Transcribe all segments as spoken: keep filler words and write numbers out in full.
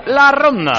la ronda.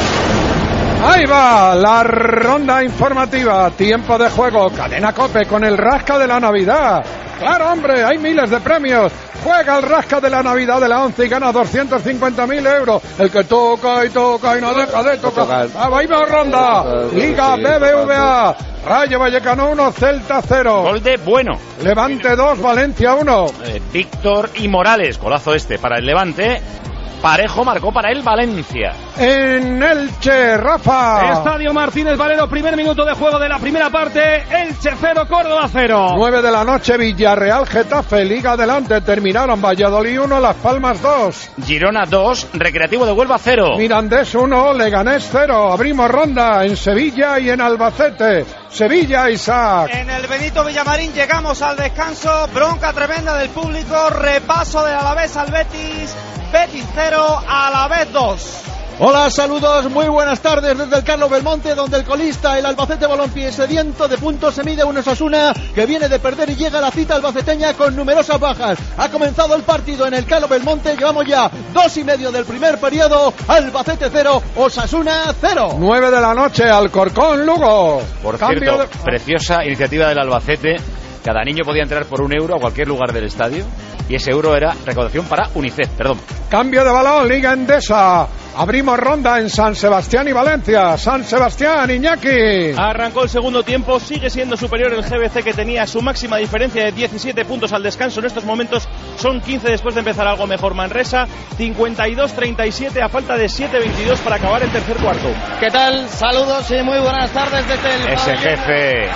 Ahí va la ronda informativa, tiempo de juego, Cadena COPE con el rasca de la Navidad. Claro, hombre, hay miles de premios. Juega el rasca de la Navidad de la ONCE y gana doscientos cincuenta mil euros. El que toca y toca y no deja de tocar. Ahí va ronda. Liga B B V A. Rayo Vallecano uno, Celta cero. Gol de Bueno. Levante dos, Valencia uno. Eh, Víctor y Morales, golazo este para el Levante. Parejo marcó para el Valencia. En Elche, Rafa. Estadio Martínez Valero, primer minuto de juego de la primera parte. Elche cero, Córdoba cero. nueve de la noche, Villarreal, Getafe, Liga adelante. Terminaron Valladolid uno, Las Palmas dos. Girona dos, Recreativo de Huelva cero. Mirandés uno, Leganés cero. Abrimos ronda en Sevilla y en Albacete. Sevilla, Isaac. En el Benito Villamarín llegamos al descanso. Bronca tremenda del público. Repaso del Alavés al Betis. Betis cero, Alavés dos. Hola, saludos, muy buenas tardes desde el Carlos Belmonte, donde el colista, el Albacete Balompié, sediento de puntos, se mide un Osasuna que viene de perder y llega a la cita albaceteña con numerosas bajas. Ha comenzado el partido en el Carlos Belmonte, llevamos ya dos y medio del primer periodo. Albacete cero, Osasuna cero. nueve de la noche, Alcorcón, Lugo. Por Cambio cierto, de... preciosa iniciativa del Albacete. Cada niño podía entrar por un euro a cualquier lugar del estadio y ese euro era recaudación para UNICEF, perdón. Cambio de balón, Liga Endesa. Abrimos ronda en San Sebastián y Valencia. San Sebastián, Iñaki. Arrancó el segundo tiempo, sigue siendo superior el G B C, que tenía su máxima diferencia de diecisiete puntos al descanso. En estos momentos son quince después de empezar algo mejor Manresa. cincuenta y dos treinta y siete a falta de siete veintidós para acabar el tercer cuarto. ¿Qué tal? Saludos y muy buenas tardes desde el... Ese jefe.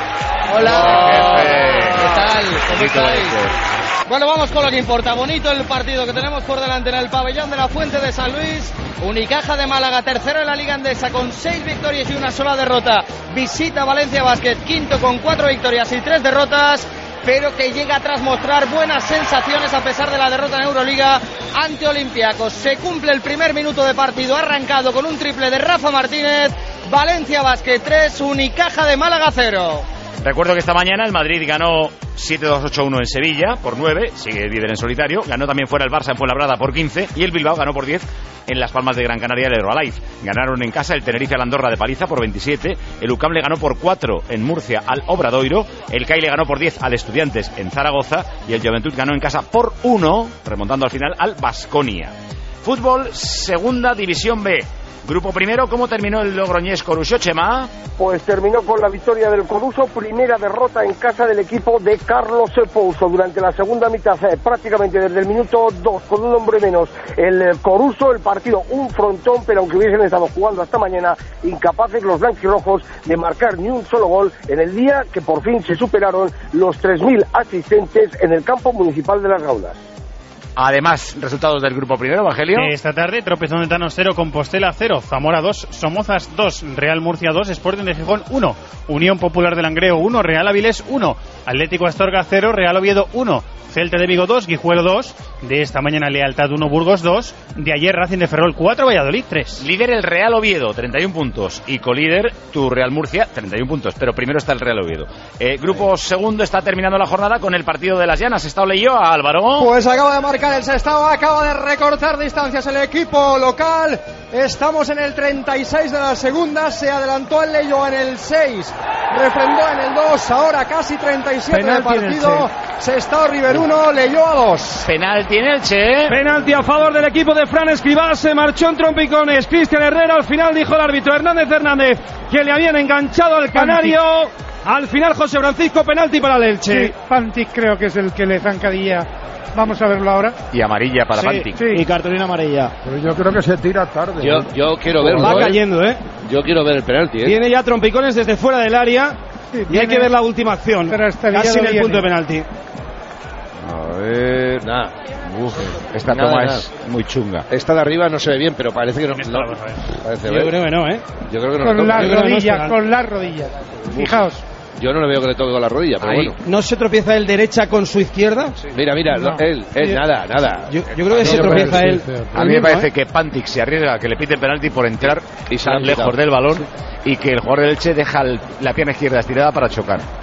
Hola. Ese jefe. ¿Qué tal? ¿Cómo estáis? Ese. Bueno, vamos con lo que importa. Bonito el partido que tenemos por delante en el pabellón de la Fuente de San Luis. Unicaja de Málaga, tercero en la Liga Endesa con seis victorias y una sola derrota. Visita Valencia Basket, quinto con cuatro victorias y tres derrotas, pero que llega tras mostrar buenas sensaciones a pesar de la derrota en Euroliga ante Olympiacos. Se cumple el primer minuto de partido, arrancado con un triple de Rafa Martínez. Valencia Basket tres, Unicaja de Málaga cero. Recuerdo que esta mañana el Madrid ganó siete dos ocho uno en Sevilla por nueve, sigue líder en solitario. Ganó también fuera el Barça en Fuenlabrada por quince y el Bilbao ganó por diez en Las Palmas de Gran Canaria el Herbalife. Ganaron en casa el Tenerife al Andorra de paliza por veintisiete, el U C A M le ganó por cuatro en Murcia al Obradoiro, el C A I le ganó por diez al Estudiantes en Zaragoza y el Juventud ganó en casa por uno, remontando al final al Baskonia. Fútbol, segunda división B. Grupo primero, ¿cómo terminó el logroñés Coruso, Chema? Pues terminó con la victoria del Coruso, primera derrota en casa del equipo de Carlos Pouso. Durante la segunda mitad, eh, prácticamente desde el minuto dos, con un hombre menos, el Coruso, el partido un frontón, pero aunque hubiesen estado jugando hasta mañana, incapaces los blanquirrojos de marcar ni un solo gol en el día que por fin se superaron los tres mil asistentes en el campo municipal de Las Gaunas. Además, resultados del grupo primero, Evangelio. Esta tarde, Tropezón de Thanos cero, Compostela cero, Zamora dos, Somozas dos, Real Murcia dos, Sporting de Gijón uno, Unión Popular de Langreo uno, Real Avilés uno, Atlético Astorga cero, Real Oviedo uno, Celta de Vigo dos, Guijuelo dos, de esta mañana Lealtad uno, Burgos dos, de ayer Racing de Ferrol cuatro, Valladolid tres. Líder el Real Oviedo, treinta y un puntos, y colíder tu Real Murcia, treinta y un puntos, pero primero está el Real Oviedo. Eh, grupo segundo está terminando la jornada con el partido de las Llanas. ¿Está Leyo, Álvaro? Pues acaba de marcar el Sestao, acaba de recortar distancias el equipo local. Estamos en el treinta y seis de la segunda, se adelantó el Leyo en el seis, refrendó en el dos, ahora casi treinta y siete de partido. Sestao River uno, Leyo a dos. Penalti en Elche. Penalti a favor del equipo de Fran Escribá, se marchó en trompicones Cristian Herrera, al final dijo el árbitro Hernández Hernández que le habían enganchado al canario. Al final José Francisco, penalti para el Elche. Sí, Pantic creo que es el que le zancadilla. Vamos a verlo ahora. Y amarilla para sí, Pantic. Sí. Y cartulina amarilla. Pero yo creo que se tira tarde. Yo, yo quiero verlo. Va ¿eh? cayendo, ¿eh? Yo quiero ver el penalti, ¿eh? Tiene ya trompicones desde fuera del área. Sí, y tiene... hay que ver la última acción. Pero hasta casi en el viene. punto de penalti. A ver, nada. Uf, esta nada, toma nada. es muy chunga. Esta de arriba no se ve bien, pero parece que no. Esta, no vamos a ver. parece Yo ver. creo que no, ¿eh? Yo creo que no. Con le toca. las Yo creo que no es rodillas, penal. con las rodillas. Fijaos. Yo no le veo que le toque con la rodilla, pero Ahí. bueno. ¿No se tropieza él derecha con su izquierda? Mira, mira, No. no, él, él, Sí. nada, nada. Yo, yo creo que No, se yo tropieza creo él. que sí, A mí me parece que Pantic se arriesga a que le piten penalti por entrar Y se lo tan han lejos quitado. del balón y que el jugador del Elche deja el- la pierna izquierda estirada para chocar.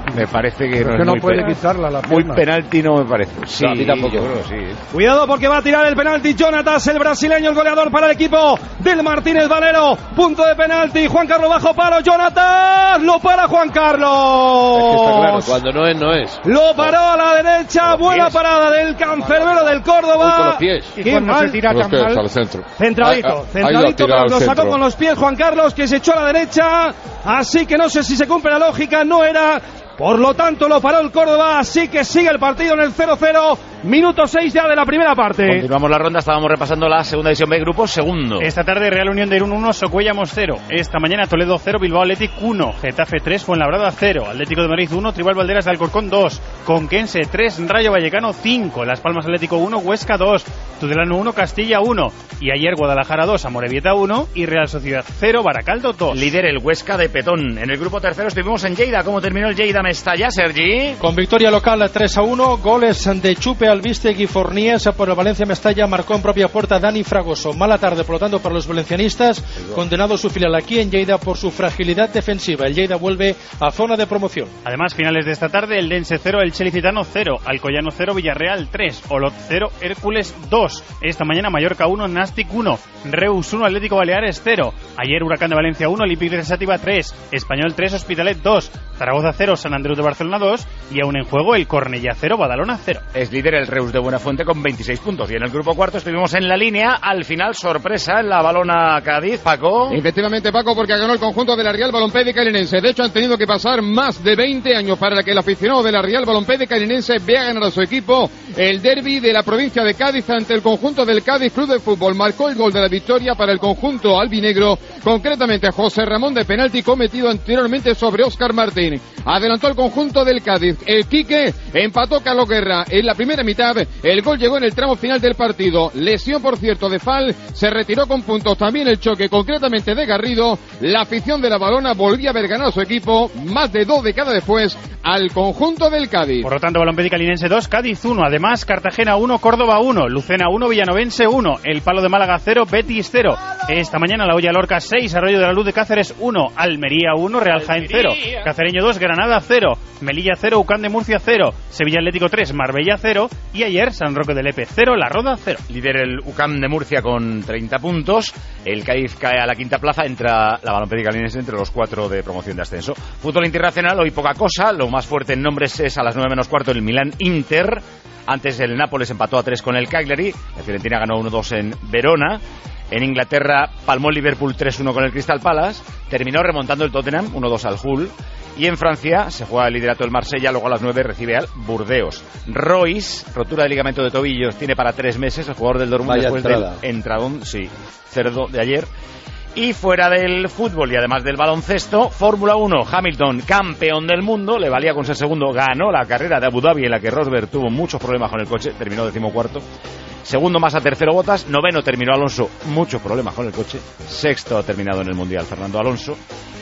Me parece que Pero no, es que es no muy puede penalti. quitarla la Muy pierna. penalti no me parece. Sí, No, a mí tampoco. yo creo que sí. Cuidado porque va a tirar el penalti Jonatas, el brasileño, el goleador para el equipo del Martínez Valero. Punto de penalti, Juan Carlos bajo palo, Jonatas, lo para Juan Carlos. Es que está claro, cuando no es, no es. Lo paró a la derecha, buena parada del cancerbero del Córdoba. Uy, con los pies. Y Qué cuando mal. se tira Los tan pies mal, al centro. Centradito, Ahí- ahí lo ha centradito, tirado al lo sacó centro. con los pies Juan Carlos, que se echó a la derecha, así que no sé si se cumple la lógica, no era, por lo tanto lo paró el Córdoba, así que sigue el partido en el cero cero, minuto seis ya de la primera parte. Continuamos la ronda, estábamos repasando la segunda división B, grupo segundo. Esta tarde Real Unión de Irún uno, Socuellamos cero. Esta mañana Toledo cero, Bilbao Athletic uno, Getafe tres, Fuenlabrada cero, Atlético de Madrid uno, Tribal Valderas de Alcorcón dos, Conquense tres, Rayo Vallecano cinco, Las Palmas Atlético uno, Huesca dos, Tudelano uno, Castilla uno, y ayer Guadalajara dos, Amorebieta uno y Real Sociedad cero, Baracaldo dos. Líder el Huesca de Petón. En el grupo tercero estuvimos en Lleida. ¿Cómo terminó el Lleida Mestalla, Sergi? Con victoria local tres a uno, goles de Chupe, Albistegui y Forníes. Por el Valencia Mestalla marcó en propia puerta Dani Fragoso. Mala tarde, por lo tanto, para los valencianistas, condenado su filial aquí en Lleida por su fragilidad defensiva. El Lleida vuelve a zona de promoción. Además, finales de esta tarde, el Dense cero, el Chelicitano cero, Alcoyano cero, Villarreal tres, Olot cero, Hércules dos. Esta mañana Mallorca uno, Nastic uno, Reus uno, Atlético Baleares cero. Ayer Huracán de Valencia uno, Olympique de Sátiva tres, Español tres, Hospitalet dos, Zaragoza cero, San Andrés de Barcelona dos y aún en juego el Cornellá cero, Badalona cero. Es líder el Reus de Buenafuente con veintiséis puntos. Y en el grupo cuarto estuvimos en la línea. Al final, sorpresa en la Balona Cádiz. Paco. Efectivamente, Paco, porque ganó el conjunto de la Real Balompédica Carinense. De hecho, han tenido que pasar más de veinte años para que el aficionado de la Real Balompédica Carinense vea ganar a su equipo el derbi de la provincia de Cádiz ante el conjunto del Cádiz Club de Fútbol. Marcó el gol de la victoria para el conjunto albinegro, concretamente José Ramón de penalti cometido anteriormente sobre Óscar Martín. Adelantó el conjunto del Cádiz. El Quique empató Carlos Guerra en la primera mitad. El gol llegó en el tramo final del partido. Lesión, por cierto, de Fal. Se retiró con puntos también el choque, concretamente de Garrido. La afición de la Balona volvía a ver ganado a su equipo más de dos décadas después al conjunto del Cádiz. Por lo tanto, Balompédica Linense dos, Cádiz uno. Además, Cartagena uno, Córdoba uno, Lucena uno, Villanovense uno, El Palo de Málaga cero, Betis cero. Esta mañana La Hoya Lorca seis, Arroyo de la Luz de Cáceres uno, Almería uno, Real Jaén cero, Cacereño dos, Granada cero, Melilla cero, Ucán de Murcia cero, Sevilla Atlético tres, Marbella cero y ayer San Roque de Lepe cero, La Roda cero. Líder el Ucam de Murcia con treinta puntos. El Cádiz cae a la quinta plaza. Entra la Balompédica Linense entre los cuatro de promoción de ascenso. Fútbol internacional, hoy poca cosa. Lo más fuerte en nombres es a las nueve menos cuarto el Milán Inter. Antes el Nápoles empató a tres con el Cagliari. La Fiorentina ganó uno dos en Verona. En Inglaterra palmó el Liverpool tres uno con el Crystal Palace. Terminó remontando el Tottenham uno dos al Hull. Y en Francia se juega el liderato del Marsella. Luego a las nueve recibe al Burdeos. Royce, rotura de ligamento de tobillos, tiene para tres meses. El jugador del Dortmund Vaya después entrada. del entradón, sí, cerdo de ayer. Y fuera del fútbol y además del baloncesto, Fórmula uno, Hamilton, campeón del mundo, le valía con ser segundo, ganó la carrera de Abu Dhabi en la que Rosberg tuvo muchos problemas con el coche, terminó decimocuarto. Segundo más a tercero Bottas, noveno terminó Alonso, muchos problemas con el coche. Sexto ha terminado en el Mundial Fernando Alonso.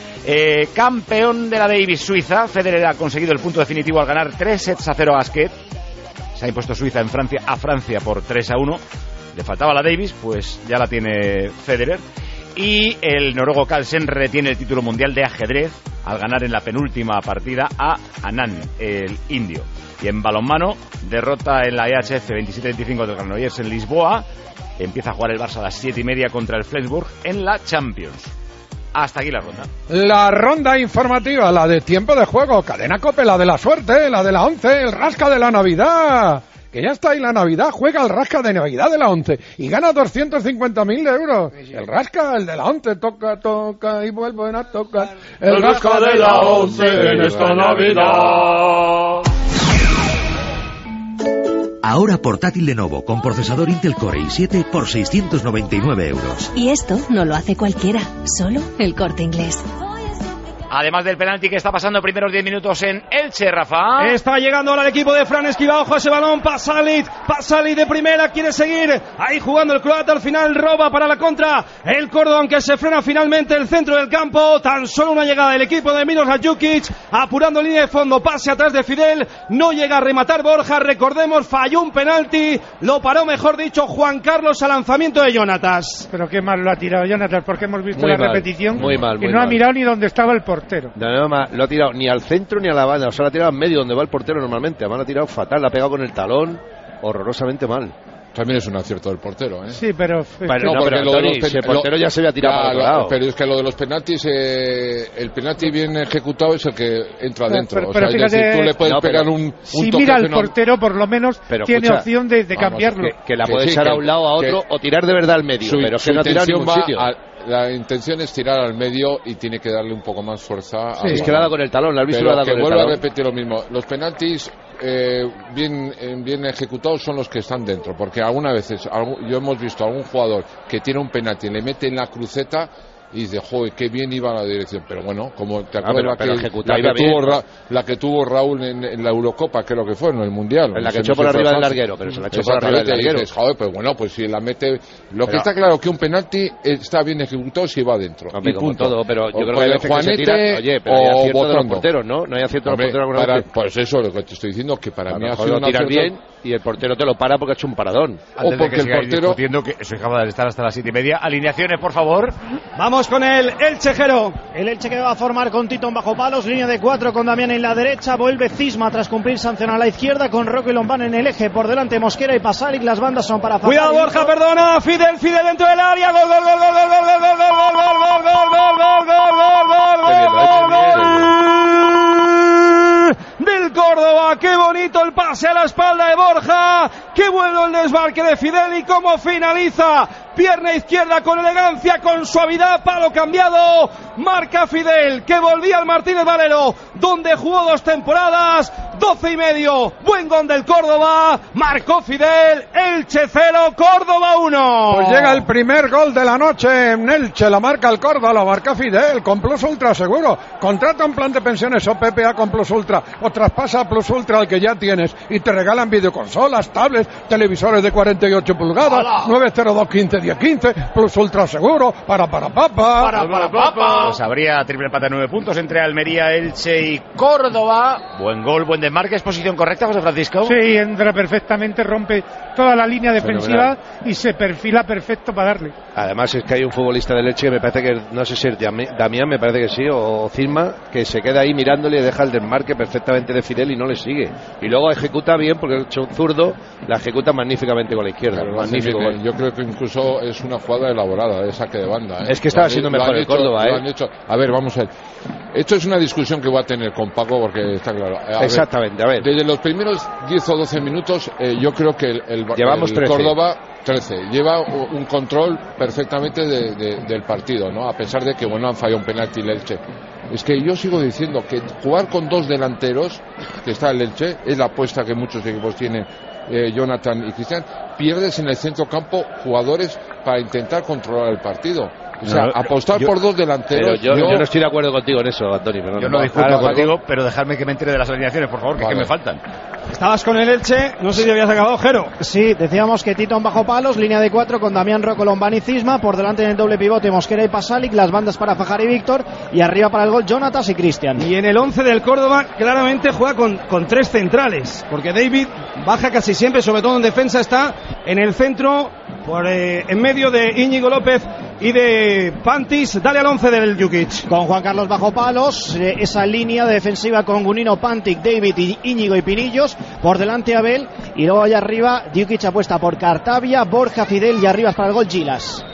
Eh, campeón de la Davis Suiza, Federer ha conseguido el punto definitivo al ganar tres sets a cero a Gasquet. Se ha impuesto Suiza en Francia a Francia por tres a uno. Le faltaba la Davis, pues ya la tiene Federer. Y el noruego Carlsen retiene el título mundial de ajedrez al ganar en la penúltima partida a Anand, el indio. Y en balonmano, derrota en la E H F veintisiete veinticinco del Granollers en Lisboa. Empieza a jugar el Barça a las siete y media contra el Flensburg en la Champions. Hasta aquí la ronda. La ronda informativa, la de tiempo de juego, Cadena COPE, la de la suerte, la de la once, el rasca de la Navidad. Que ya está ahí la Navidad, juega el rasca de Navidad de la once y gana doscientos cincuenta mil euros. El rasca, el de la once, toca, toca y vuelven a tocar. El, el rasca, rasca de la once en esta Navidad. Ahora portátil Lenovo con procesador Intel Core i siete por seiscientos noventa y nueve euros. Y esto no lo hace cualquiera, solo el Corte Inglés. Además del penalti que está pasando primeros diez minutos en Elche, Rafa. Está llegando ahora el equipo de Fran Escribá, ojo a ese balón, Pasalic, Pasalic de primera, quiere seguir, ahí jugando el croata, al final roba para la contra, el Córdoba, aunque se frena finalmente el centro del campo, tan solo una llegada del equipo de Miroslav Jukic, apurando línea de fondo, pase atrás de Fidel, no llega a rematar Borja, recordemos, falló un penalti, lo paró mejor dicho Juan Carlos al lanzamiento de Jonatas. Pero qué mal lo ha tirado Jonatas, porque hemos visto muy la mal, repetición muy mal, muy y no mal. ha mirado ni dónde estaba el portero. portero. No, no, lo ha tirado ni al centro ni a la banda, o sea, la ha tirado al medio donde va el portero normalmente. Además, la ha tirado fatal, la ha pegado con el talón, horrorosamente mal. También es un acierto del portero, ¿eh? Sí, pero... Pero, no, pero lo de los pen... el portero ya se había tirado para otro lado. Pero es que lo de los penaltis, eh, el penalti bien ejecutado es el que entra dentro. Pero, o pero sea, fíjate, es decir, tú le puedes no, pegar un, un si toque mira al fenómeno. portero, por lo menos pero, tiene escucha, opción de, de cambiarlo. Que, que la que puede sí, echar que, a un lado a otro que, o tirar de verdad al medio, su, pero es que no ha tirado a ningún sitio. A, la intención es tirar al medio y tiene que darle un poco más fuerza. Sí, es que la ha dado con el talón, la has visto, pero la ha dado que con el vuelvo talón. a repetir lo mismo. Los penaltis eh, bien, bien ejecutados son los que están dentro, porque algunas veces algún, yo hemos visto a algún jugador que tiene un penalti, le mete en la cruceta y dice, joder, qué bien iba la dirección. Pero bueno, como te acuerdas ah, pero, la, pero que, la, que tuvo Ra, la que tuvo Raúl en, en la Eurocopa, creo que fue, en el Mundial. En la que no echó sé por si arriba del fácil. larguero, pero se la echó por arriba del larguero. Y dices, joder, pues bueno, pues si la mete... Lo que pero, está claro que un penalti está bien ejecutado si va dentro. Hombre, y como punto. todo, pero yo o creo que hay veces que se tiran, oye, pero hay acierto de los porteros, ¿no? No hay acierto de los porteros alguna para, vez. Pues eso es lo que te estoy diciendo, que para a mí ha mejor sido lo una tiras bien y el portero te lo para porque ha hecho un paradón. Antes o porque de que el portero... discutiendo, que soy capaz de estar hasta las siete y media. Alineaciones, por favor. Vamos con el Elche, Jero. El Elche que va a formar con Tito en bajo palos, línea de cuatro con Damián en la derecha, vuelve Cisma tras cumplir sanción a la izquierda con Roque y Lombán en el eje, por delante Mosquera y Pasalic, las bandas son para... Cuidado Borja, perdona, Fidel, Fidel dentro del área, gol, gol, gol, gol, gol, gol, gol, gol, gol, gol, gol, gol, gol, gol, gol, gol, del Córdoba. Qué bonito el pase a la espalda de Borja, qué bueno el desmarque de Fidel y cómo finaliza. Pierna izquierda con elegancia, con suavidad, palo cambiado, marca Fidel, que volvía al Martínez Valero, donde jugó dos temporadas, doce y medio, buen gol del Córdoba, marcó Fidel, Elche cero, Córdoba uno. Pues llega el primer gol de la noche en Elche, la marca el Córdoba, la marca Fidel, con Plus Ultra seguro, contrata un plan de pensiones o P P A con Plus Ultra, o traspasa a Plus Ultra al que ya tienes, y te regalan videoconsolas, tablets, televisores de cuarenta y ocho pulgadas, nueve cero dos quince diez quince, Plus Ultra seguro, para para papa. Para para papa. Pues habría triple empate de nueve puntos entre Almería, Elche y Córdoba. Buen gol, buen desmarque, es posición correcta, José Francisco. Sí, entra perfectamente, rompe toda la línea defensiva y se perfila perfecto para darle. Además es que hay un futbolista del Elche que me parece que, no sé si es Damián, me parece que sí, o Cisma, que se queda ahí mirándole y deja el desmarque perfectamente de Fidel y no le sigue. Y luego ejecuta bien, porque es un zurdo, la ejecuta magníficamente con la izquierda. Pero magnífico bien, yo creo que incluso es una jugada elaborada de saque de banda, ¿eh? Es que estaba siendo mejor el Córdoba, ¿eh? Hecho. A ver, vamos a ver. Esto es una discusión que voy a tener con Paco porque está claro. A Exactamente, ver, a ver. Desde los primeros diez o doce minutos, eh, yo creo que el, el, Llevamos el trece. Córdoba trece lleva un control perfectamente de, de, del partido, ¿no? A pesar de que, bueno, han fallado un penalti el Elche. Es que yo sigo diciendo que jugar con dos delanteros, que está el Elche, es la apuesta que muchos equipos tienen, eh, Jonathan y Cristian, pierdes en el centro campo jugadores para intentar controlar el partido. O sea, no, apostar yo, por dos delanteros. Yo, yo, yo no estoy de acuerdo contigo en eso, Antonio. Pero yo no, no discuto claro, contigo, pero dejadme que me entere de las alineaciones, por favor, que, vale. que me faltan. Estabas con el Elche, no sé si habías acabado, Jero. Sí, decíamos que Tito en bajo palos, línea de cuatro con Damián, Rocco, Lombán y Cisma, por delante en el doble pivote Mosquera y Pasalic, las bandas para Fajar y Víctor, y arriba para el gol Jonatas y Cristian. Y en el once del Córdoba claramente juega con, con tres centrales, porque David baja casi siempre, sobre todo en defensa está en el centro, por eh, en medio de Íñigo López y de Pantis. Dale al once del Jukic. Con Juan Carlos bajo palos, eh, esa línea de defensiva con Gunino, Pantic, David, y Íñigo y Pinillos, por delante Abel, y luego allá arriba Jukic apuesta por Cartavia, Borja, Fidel, y arriba para el gol Gilas.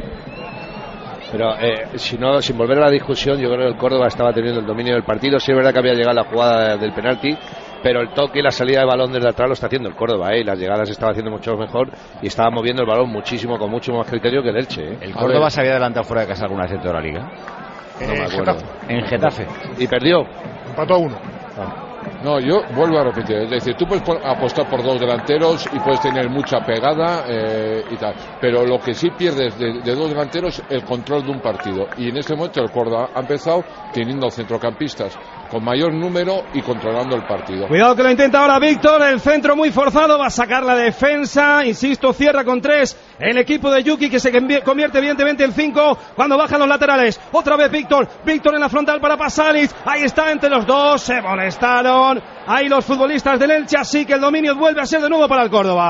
Pero eh, si no, sin volver a la discusión, yo creo que el Córdoba estaba teniendo el dominio del partido. Sí es verdad que había llegado la jugada del penalti, pero el toque y la salida de balón desde atrás lo está haciendo el Córdoba, ¿eh? Y las llegadas estaba haciendo mucho mejor y estaba moviendo el balón muchísimo, con mucho más criterio que el Elche, ¿eh? ¿El Córdoba se había adelantado fuera de casa alguna vez en toda la liga? No me acuerdo. En Getafe. ¿Y perdió? Empató a uno. Ah. No, yo vuelvo a repetir, es decir, tú puedes apostar por dos delanteros y puedes tener mucha pegada eh, y tal, pero lo que sí pierdes de, de dos delanteros, el control de un partido, y en este momento el Córdoba ha empezado teniendo centrocampistas con mayor número y controlando el partido. Cuidado que lo intenta ahora Víctor, el centro muy forzado, va a sacar la defensa, insisto, cierra con tres el equipo de Yuki, que se convierte evidentemente en cinco cuando bajan los laterales. Otra vez Víctor, Víctor en la frontal para Pasalic, ahí está entre los dos, se molestaron ahí los futbolistas del Elche, así que el dominio vuelve a ser de nuevo para el Córdoba.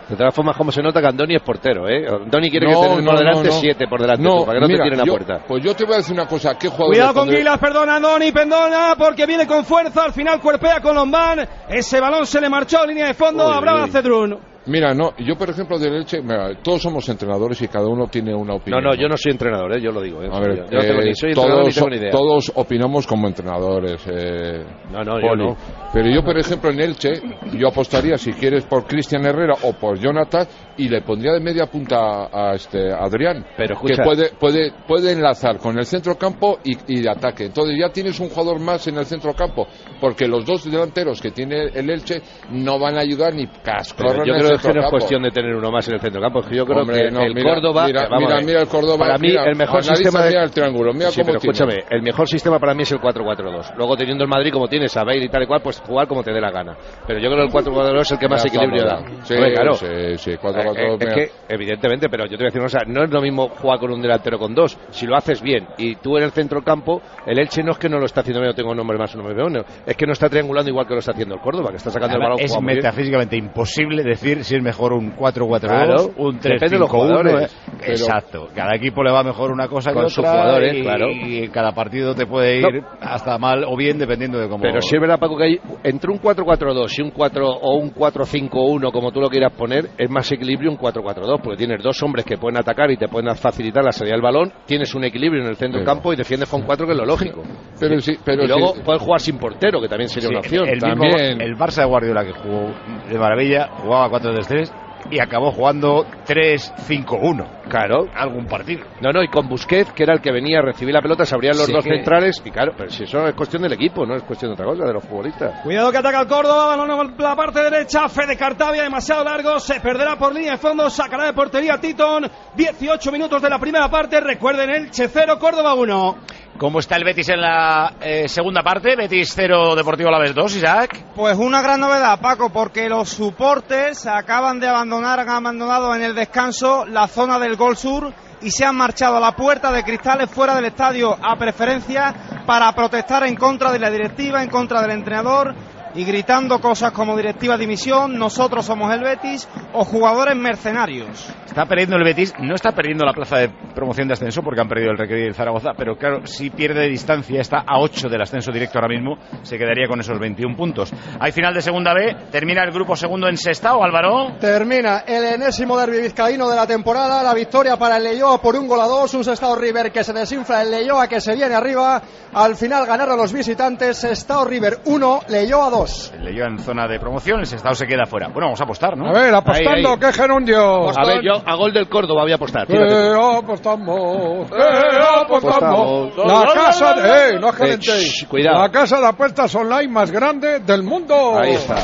De todas formas, como se nota que Andoni es portero, ¿eh? Andoni quiere No, que tener no, por delante no, no. siete por delante, No, tú, para que no mira, te tiren yo- la puerta. Pues yo te voy a decir una cosa, ¿qué jugador? Cuidado con Gilas, perdona Andoni, perdona, porque viene con fuerza, al final cuerpea con Lombán, ese balón se le marchó a línea de fondo, Uy, hablaba uy. Cedrún. Mira, no, yo por ejemplo del Elche, mira, todos somos entrenadores y cada uno tiene una No, opinión. no, yo no soy entrenador, ¿eh? Yo lo digo, ¿eh? A ver, yo yo no tengo eh, ni soy entrenador todos, ni tengo ni idea. todos opinamos como entrenadores. Eh, No, no, yo Poli. no. Pero yo, por ejemplo, en Elche, yo apostaría, si quieres, por Cristian Herrera o por Jonathan y le pondría de media punta a, a este Adrián, Pero escucha- que puede, puede, puede enlazar con el centro campo y, y de ataque. Entonces ya tienes un jugador más en el centro campo, porque los dos delanteros que tiene el Elche no van a ayudar ni cascorro Pero en yo el creo que no es centrocampo. cuestión de tener uno más en el centro campo. Es que yo creo Hombre, que no, el mira, Córdoba. mira, eh, vamos mira, a ver. mira el Córdoba, Para mí, mira, el mejor analiza, sistema. De... mira el triángulo, mira sí, cómo pero tiene. escúchame, el mejor sistema para mí es el cuatro cuatro dos. Luego, teniendo el Madrid como tienes a Bale y tal y cual, pues jugar como te dé la gana. Pero yo creo que el cuatro cuatro dos es el que más Ya equilibrio da. estamos, sí, Hombre, claro. sí, sí, cuatro Eh, cuatro eh, dos, es mira. que, evidentemente, pero yo te voy a decir una cosa, no es lo mismo jugar con un delantero con dos. Si lo haces bien y tú en el centro campo, el Elche no es que no lo está haciendo bien, no tengo un nombre más, un nombre menos, es que no está triangulando igual que lo está haciendo el Córdoba, que está sacando el balón. Es juega muy bien. metafísicamente imposible decir si es mejor un cuatro cuatro dos, Claro, un tres depende de los cinco uno. jugadores. eh. Pero- Exacto. Cada equipo le va mejor una cosa que Con otra. sus jugadores, y, claro. y en cada partido te puede ir hasta mal o bien dependiendo de cómo. Pero sí es verdad, Paco, que hay entre un cuatro cuatro dos y un cuatro o un cuatro cinco uno, como tú lo quieras poner, es más equilibrio un cuatro cuatro dos, porque tienes dos hombres que pueden atacar y te pueden facilitar la salida del balón, tienes un equilibrio en el centro del Pero- campo y defiendes con cuatro, que es lo lógico. Pero sí, pero y luego sí. puedes jugar sin portero, que también sería Sí, una opción. el, mismo- También. el Barça de Guardiola, que jugó de maravilla, jugaba cuatro tres tres y acabó jugando tres cinco uno. Claro. Algún partido. No, no, y con Busquets, que era el que venía a recibir la pelota, se abrían los Sí, dos que- centrales, y claro, pero si eso es cuestión del equipo, no es cuestión de otra cosa, de los futbolistas. Cuidado que ataca el Córdoba, balón a la parte derecha, Fede Cartavia demasiado largo, se perderá por línea de fondo, sacará de portería Titón, dieciocho minutos de la primera parte, recuerden Elche cero, Córdoba uno. ¿Cómo está el Betis en la eh, segunda parte? Betis cero, Deportivo Alavés dos, Isaac. Pues una gran novedad, Paco, porque los supporters acaban de abandonar, han abandonado en el descanso la zona del Gol Sur y se han marchado a la puerta de cristales fuera del estadio a preferencia para protestar en contra de la directiva, en contra del entrenador y gritando cosas como directiva dimisión, nosotros somos el Betis o jugadores mercenarios. Está perdiendo el Betis, no está perdiendo la plaza de promoción de ascenso porque han perdido el Recreo y el Zaragoza, pero claro, si pierde distancia, está a ocho del ascenso directo ahora mismo, se quedaría con esos veintiún puntos. Hay final de segunda B, termina el grupo segundo en Sestao, Álvaro. Termina el enésimo derbi vizcaíno de la temporada, la victoria para el Leioa por un gol a dos, un Sestao River que se desinfla, el Leioa que se viene arriba, al final ganaron los visitantes, Sestao River uno, Leioa dos. El Leioa en zona de promoción, el Sestao se queda fuera. Bueno, vamos a apostar, ¿no? A ver, apostando, Ahí, ahí. ¿qué gerundio? A ver, yo a gol del Córdoba voy a apostar. Eh, fíjate. apostamos, eh, apostamos. La casa de, eh, no calentéis. Eh, cuidado. La casa de apuestas online más grande del mundo. Ahí está.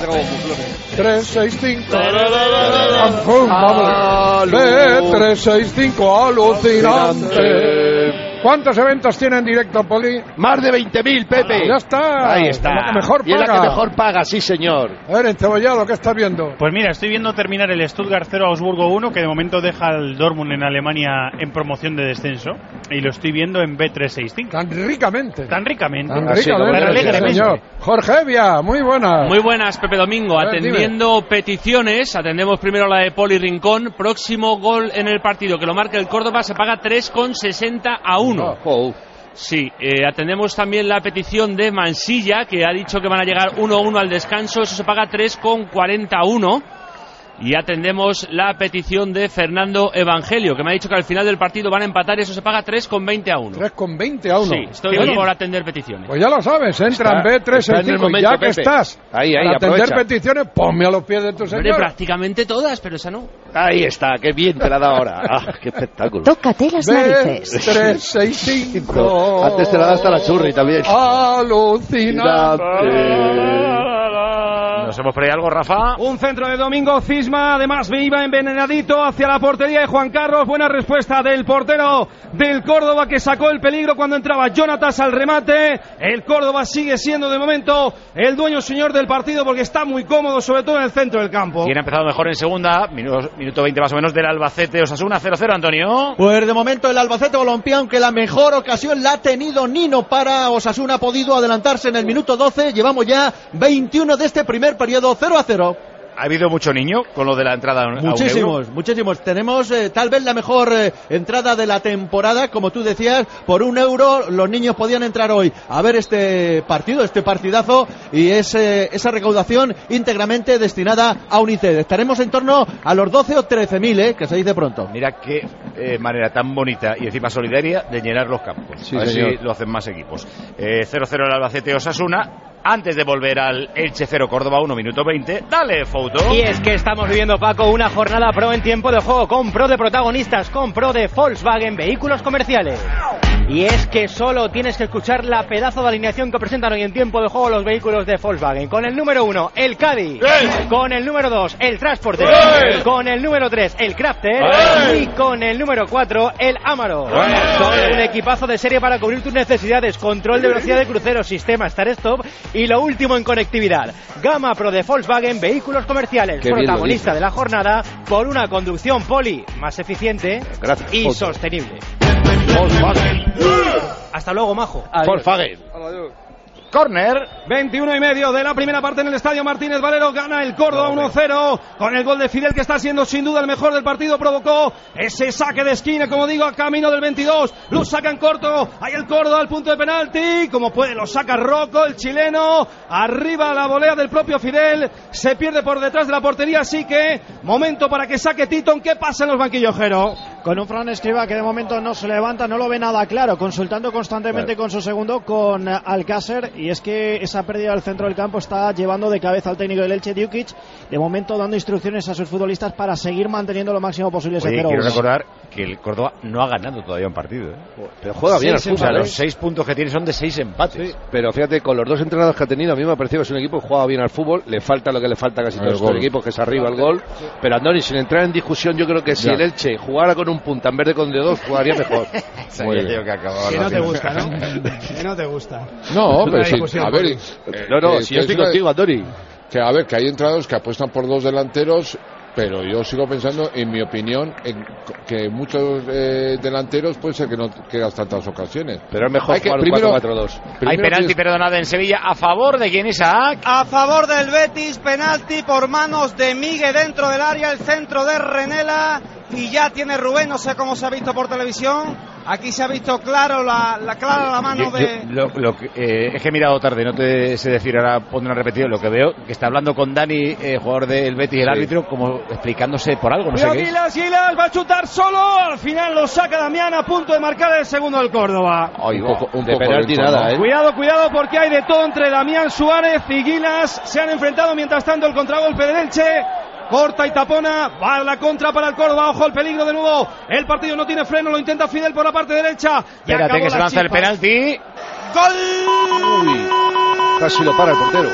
tres seis cinco. Vamos. B tres seis cinco, alucinante. ¿Cuántos eventos tiene en directo, Poli? Más de veinte mil, Pepe. Ya está. Ahí está. Es la que mejor Y es la paga. que mejor paga, sí, señor. A ver, encebollado, ¿qué estás viendo? Pues mira, estoy viendo terminar el Stuttgart cero, Augsburgo uno, que de momento deja al Dortmund en Alemania en promoción de descenso, y lo estoy viendo en B trescientos sesenta y cinco. Tan ricamente. Tan ricamente. Tan Así, ricamente, Tan sí, alegremente. señor. Jorge Evia, muy buena. Muy buenas, Pepe Domingo. A ver, Atendiendo peticiones, atendemos primero la de Poli Rincón. Próximo gol en el partido que lo marque el Córdoba se paga tres con sesenta a uno. Oh. Sí, eh, atendemos también la petición de Mansilla, que ha dicho que van a llegar uno uno al descanso. Eso se paga tres con cuarenta a uno. Y atendemos la petición de Fernando Evangelio, que me ha dicho que al final del partido van a empatar y eso se paga tres con veinte a uno. tres con veinte a uno. Sí, estoy Bueno, por atender peticiones. Pues ya lo sabes, entra en Está- B tres está en seis el cinco, momento, ya que Pepe. estás. Ahí, ahí, para atender aprovecha. peticiones, ponme a los pies de tu Hombre, señor. prácticamente todas, pero esa no. Ahí está, qué bien te la da ahora. Ah, qué espectáculo. Tócate las B narices. tres seis cinco. Antes te la da hasta la churri también. Alucinante. ¿Nos hemos perdido algo, Rafa? Un centro de Domingo Cisma, además me iba envenenadito hacia la portería de Juan Carlos. Buena respuesta del portero del Córdoba que sacó el peligro cuando entraba Jonatas al remate. El Córdoba sigue siendo de momento el dueño señor del partido porque está muy cómodo, sobre todo en el centro del campo. ¿Quién ha empezado mejor en segunda? Minuto, minuto veinte más o menos del Albacete Osasuna cero cero, Antonio. Pues de momento el Albacete Balompié, aunque la mejor ocasión la ha tenido Nino para Osasuna, ha podido adelantarse en el minuto doce. Llevamos ya veintiuno de este primer periodo, cero a cero. ¿Ha habido mucho niño con lo de la entrada a un Muchísimos, euro? muchísimos. Tenemos eh, tal vez la mejor eh, entrada de la temporada, como tú decías, por un euro los niños podían entrar hoy a ver este partido, este partidazo, y es eh, esa recaudación íntegramente destinada a UNICEF. Estaremos en torno a los doce o trece mil, eh, que se dice pronto. Mira qué eh, manera tan bonita y encima solidaria de llenar los campos. Sí, a ver señor. si lo hacen más equipos. Eh, cero cero el Albacete Osasuna. Antes de volver al Elche cero Córdoba uno, minuto veinte. Dale, Fouto. Y es que estamos viviendo, Paco, una jornada pro en tiempo de juego, con pro de protagonistas, con pro de Volkswagen Vehículos Comerciales. Y es que solo tienes que escuchar la pedazo de alineación que presentan hoy en tiempo de juego los vehículos de Volkswagen. Con el número uno, el Caddy. ¡Eh! Con el número dos, el Transporter. ¡Eh! Con el número tres, el Crafter. ¡Eh! Y con el número cuatro, el Amarok. ¡Eh! Son un equipazo de serie para cubrir tus necesidades. Control de velocidad de crucero, sistema Start-Stop y lo último en conectividad. Gama Pro de Volkswagen Vehículos Comerciales. Qué Protagonista de la jornada por una conducción poli más eficiente Gracias, y Fouto. sostenible. Volkswagen. Hasta luego, majo. Volkswagen. Corner. veintiuno y medio de la primera parte en el Estadio Martínez Valero. Gana el Córdoba uno cero con el gol de Fidel, que está siendo sin duda el mejor del partido. Provocó ese saque de esquina, como digo, a camino del veintidós. Lo sacan corto. Hay el Córdoba al punto de penalti. Como puede, lo saca Rocco, el chileno. Arriba la volea del propio Fidel. Se pierde por detrás de la portería. Así que momento para que saque Titon. ¿Qué pasa en los banquillos, Jero? Con un Fran Escribá que de momento no se levanta, no lo ve nada claro, consultando constantemente Claro. con su segundo, con eh, Alcácer, y es que esa pérdida del centro del campo está llevando de cabeza al técnico del Elche, Djukic, de momento dando instrucciones a sus futbolistas para seguir manteniendo lo máximo posible ese Oye, cero quiero uno. recordar que el Córdoba no ha ganado todavía un partido, ¿eh? Pero juega bien al Seis fútbol, empates. ¿eh? Los seis puntos que tiene son de seis empates. Sí, pero fíjate, con los dos entrenados que ha tenido, a mí me ha parecido que es un equipo que juega bien al fútbol. Le falta lo que le falta a casi El todos estos gol. equipos, que es arriba el gol. Pero Andoni, sin entrar en discusión, yo creo que si Ya. el Elche jugara con un punta en vez de con de dos, jugaría mejor. Sabía yo que acababa Que la no te final. gusta, ¿no? Que no te gusta. No, pero Una sí, discusión a ver, política. eh, No, no, eh, si que yo es estoy una- contigo, Andoni. que a ver, que hay entrados que apuestan por dos delanteros, pero yo sigo pensando, en mi opinión, en que muchos eh, delanteros puede ser que no quedas tantas ocasiones. Pero es mejor Hay que jugar un primero- cuatro cuatro dos. Hay Primero penalti tienes- perdonada en Sevilla a favor de quién, Isaac. A favor del Betis, penalti por manos de Migue dentro del área, el centro de Renela, y ya tiene Rubén, no sé cómo se ha visto por televisión, aquí se ha visto claro la, la clara la mano Yo- de... yo- lo, lo que, eh, es que he mirado tarde, no te sé decir, ahora pondré una repetición. Lo que veo, que está hablando con Dani, eh, jugador del Betis, el Sí. árbitro, como explicándose por algo, no sé Cuidado, qué es. Gilas, Gilas va a chutar solo. Al final lo saca Damián, a punto de marcar el segundo del Córdoba. Ay, Un va. poco, un De poco penalti lento, nada, ¿no? ¿eh? Cuidado, cuidado, porque hay de todo entre Damián Suárez y Gilas. Se han enfrentado mientras tanto el contragolpe del Elche. Corta y tapona, va a la contra para el Córdoba, ojo el peligro de nuevo. El partido no tiene freno, lo intenta Fidel por la parte derecha. Y Espérate acabó que se la lanza el chispa. penalti. ¡Gol! Uy, casi lo para el portero.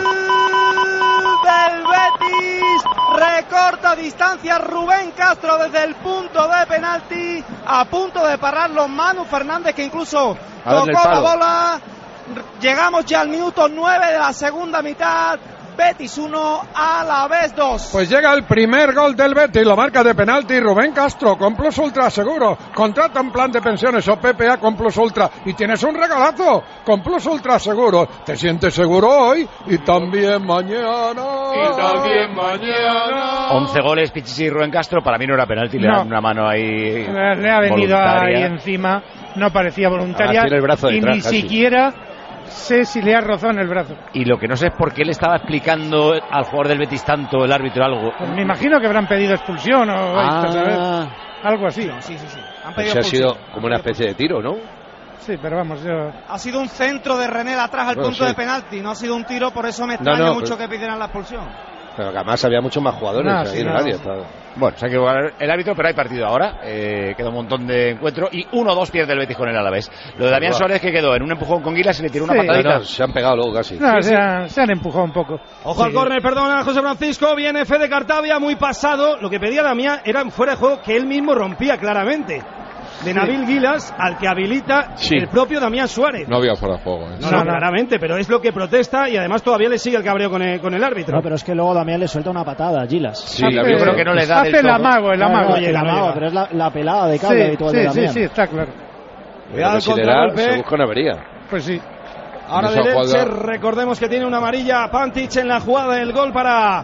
Del Betis, recorta distancia Rubén Castro desde el punto de penalti, a punto de pararlo Manu Fernández, que incluso A darle tocó el la palo. bola. Llegamos ya al minuto nueve de la segunda mitad. Betis uno, a la vez dos. Pues llega el primer gol del Betis, lo marca de penalti Rubén Castro, con Plus Ultra Seguro. Contrata un plan de pensiones o P P A con Plus Ultra y tienes un regalazo con Plus Ultra Seguro. Te sientes seguro hoy y también mañana. Y también mañana. once goles, Pichichi y Rubén Castro. Para mí no era penalti, le No. dan una mano ahí. Le, le ha venido voluntaria. ahí encima, no parecía voluntaria. Ah, tiene el brazo y detrás, ni casi. siquiera sé si le ha rozado en el brazo. Y lo que no sé es por qué le estaba explicando al jugador del Betis tanto el árbitro algo. Pues me imagino que habrán pedido expulsión o Ah. a saber, algo así. Sí, sí, sí. Han Pues pedido ha expulsión. sido como una especie de tiro, ¿no? Sí, pero vamos, yo... Ha sido un centro de René atrás al Bueno, punto sí. de penalti, no ha sido un tiro, por eso me No, extraña no, mucho pero- que pidieran la expulsión. Pero que además había muchos más jugadores No, ahí sí, en el no. área. Estaba- Bueno, se ha equivocado el árbitro, pero hay partido ahora. Eh, queda un montón de encuentros y uno dos pierde el Betis con el Alavés. Lo de Damián Igual. Suárez, que quedó en un empujón con Gilas y le tiró una Sí. patadita. No, no, se han pegado luego casi. No, Sí, se, sí. Han, se han empujado un poco. Ojo al Sí. córner, perdona José Francisco, viene Fede Cartavia, muy pasado. Lo que pedía Damián era un fuera de juego que él mismo rompía claramente. De Nabil Gilas, al que habilita Sí. el propio Damián Suárez. No había fuera de juego. ¿eh? No, no, claramente, pero es lo que protesta y además todavía le sigue el cabreo con el, con el árbitro. No, pero es que luego Damián le suelta una patada a Gilas. Sí, Hace- la Yo creo que no le da Hace del el todo. amago, el No, amago. no, llega, el no amago, llega. pero es la, la pelada de cable Sí, habitual de sí, sí, Damián. sí, está claro. Cuidado el si le da, contragolpe. se busca una avería. Pues sí. Ahora En esa del Elche, jugada- recordemos que tiene una amarilla Pantic en la jugada del gol para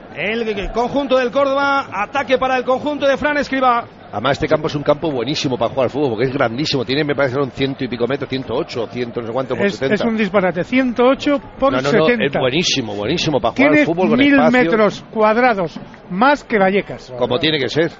el conjunto del Córdoba. Ataque para el conjunto de Fran Escribá. Además, este campo es un campo buenísimo para jugar al fútbol, porque es grandísimo. Tiene, me parece, un ciento y pico metros, ciento ocho, ciento no sé cuánto por es, setenta. Es un disparate, ciento ocho por no, no, setenta. No, es buenísimo, buenísimo para jugar tiene al fútbol con mil espacio. metros cuadrados más que Vallecas. Como tiene que ser.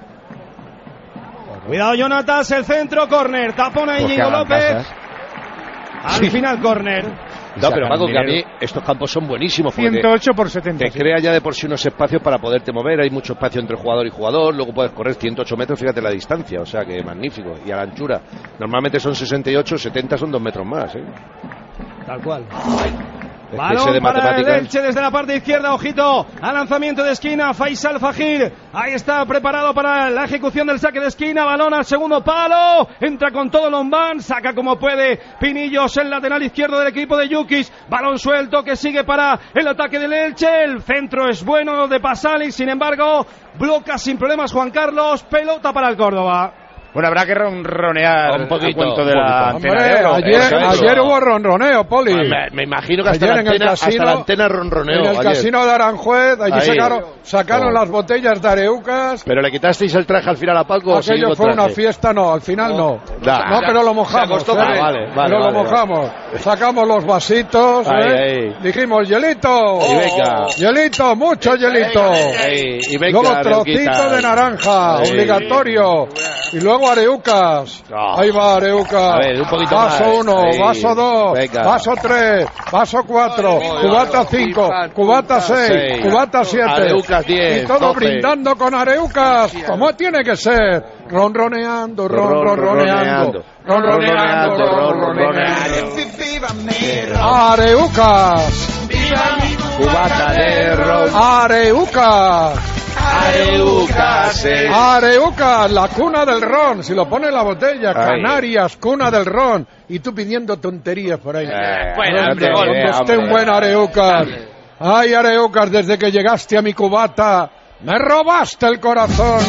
Cuidado, Jonatas, el centro, córner. Tapona Pues Íñigo López. Casas. Al Sí. final, córner. No, pero Paco, que a mí estos campos son buenísimos. Porque ciento ocho por setenta. te crea ya de por sí unos espacios para poderte mover. Hay mucho espacio entre jugador y jugador. Luego puedes correr ciento ocho metros, fíjate la distancia. O sea que magnífico. Y a la anchura. Normalmente son sesenta y ocho, setenta son dos metros más. ¿eh? Tal cual. Es Balón que ese de para el matemáticas. Elche desde la parte izquierda, ojito, al lanzamiento de esquina, Faisal Fajir, ahí está preparado para la ejecución del saque de esquina, balón al segundo palo, entra con todo Lombán, saca como puede Pinillos, el lateral izquierdo del equipo de Yukis, balón suelto que sigue para el ataque del Elche, el centro es bueno de Pasali, sin embargo, bloca sin problemas Juan Carlos, pelota para el Córdoba. Bueno, habrá que ronronear un poquito, a cuento un de la poquito. antena Hombre, de oro. ayer, Eso, eso. ayer hubo ronroneo, Poli. Me, me imagino que hasta la, Ayer en el antena, casino- hasta la antena ronroneo. En el ayer. casino de Aranjuez, allí Ahí. sacaron, sacaron Oh. las botellas de Areucas. Pero le quitasteis el traje al final a Paco. o seguís Aquello con fue una traje? fiesta, no, al final no. Da. No, pero lo mojamos. Se acostó ¿eh? con él. Vale, vale, pero vale, lo mojamos. Sacamos los vasitos. Ahí, ¿eh? ahí. Dijimos, hielito. Y venga. Hielito, mucho hielito. Ahí, y venga, Luego trocito Areuquita. de naranja, Ahí. obligatorio. Y luego Areucas. No. Ahí va Areucas. A ver, un poquito vaso más. uno, Ahí. vaso dos, Venga. vaso tres, vaso cuatro, cubata cinco, cubata seis, seis. cubata siete. Areucas diez, Y todo doce. brindando con Areucas. Como tiene que ser. Ronroneando, ron, ronroneando. Ronroneando, Ronroneando. ronroneando. Areucas. Cubata de ron. Areucas. Areucas. eh. Areucas, la cuna del ron. Si lo pone en la botella, Ay. Canarias, cuna del ron. Y tú pidiendo tonterías por ahí. Eh, Bueno, Hombre, hombre, donde esté un buen Areucas. Ay, Areucas, desde que llegaste a mi cubata, me robaste el corazón.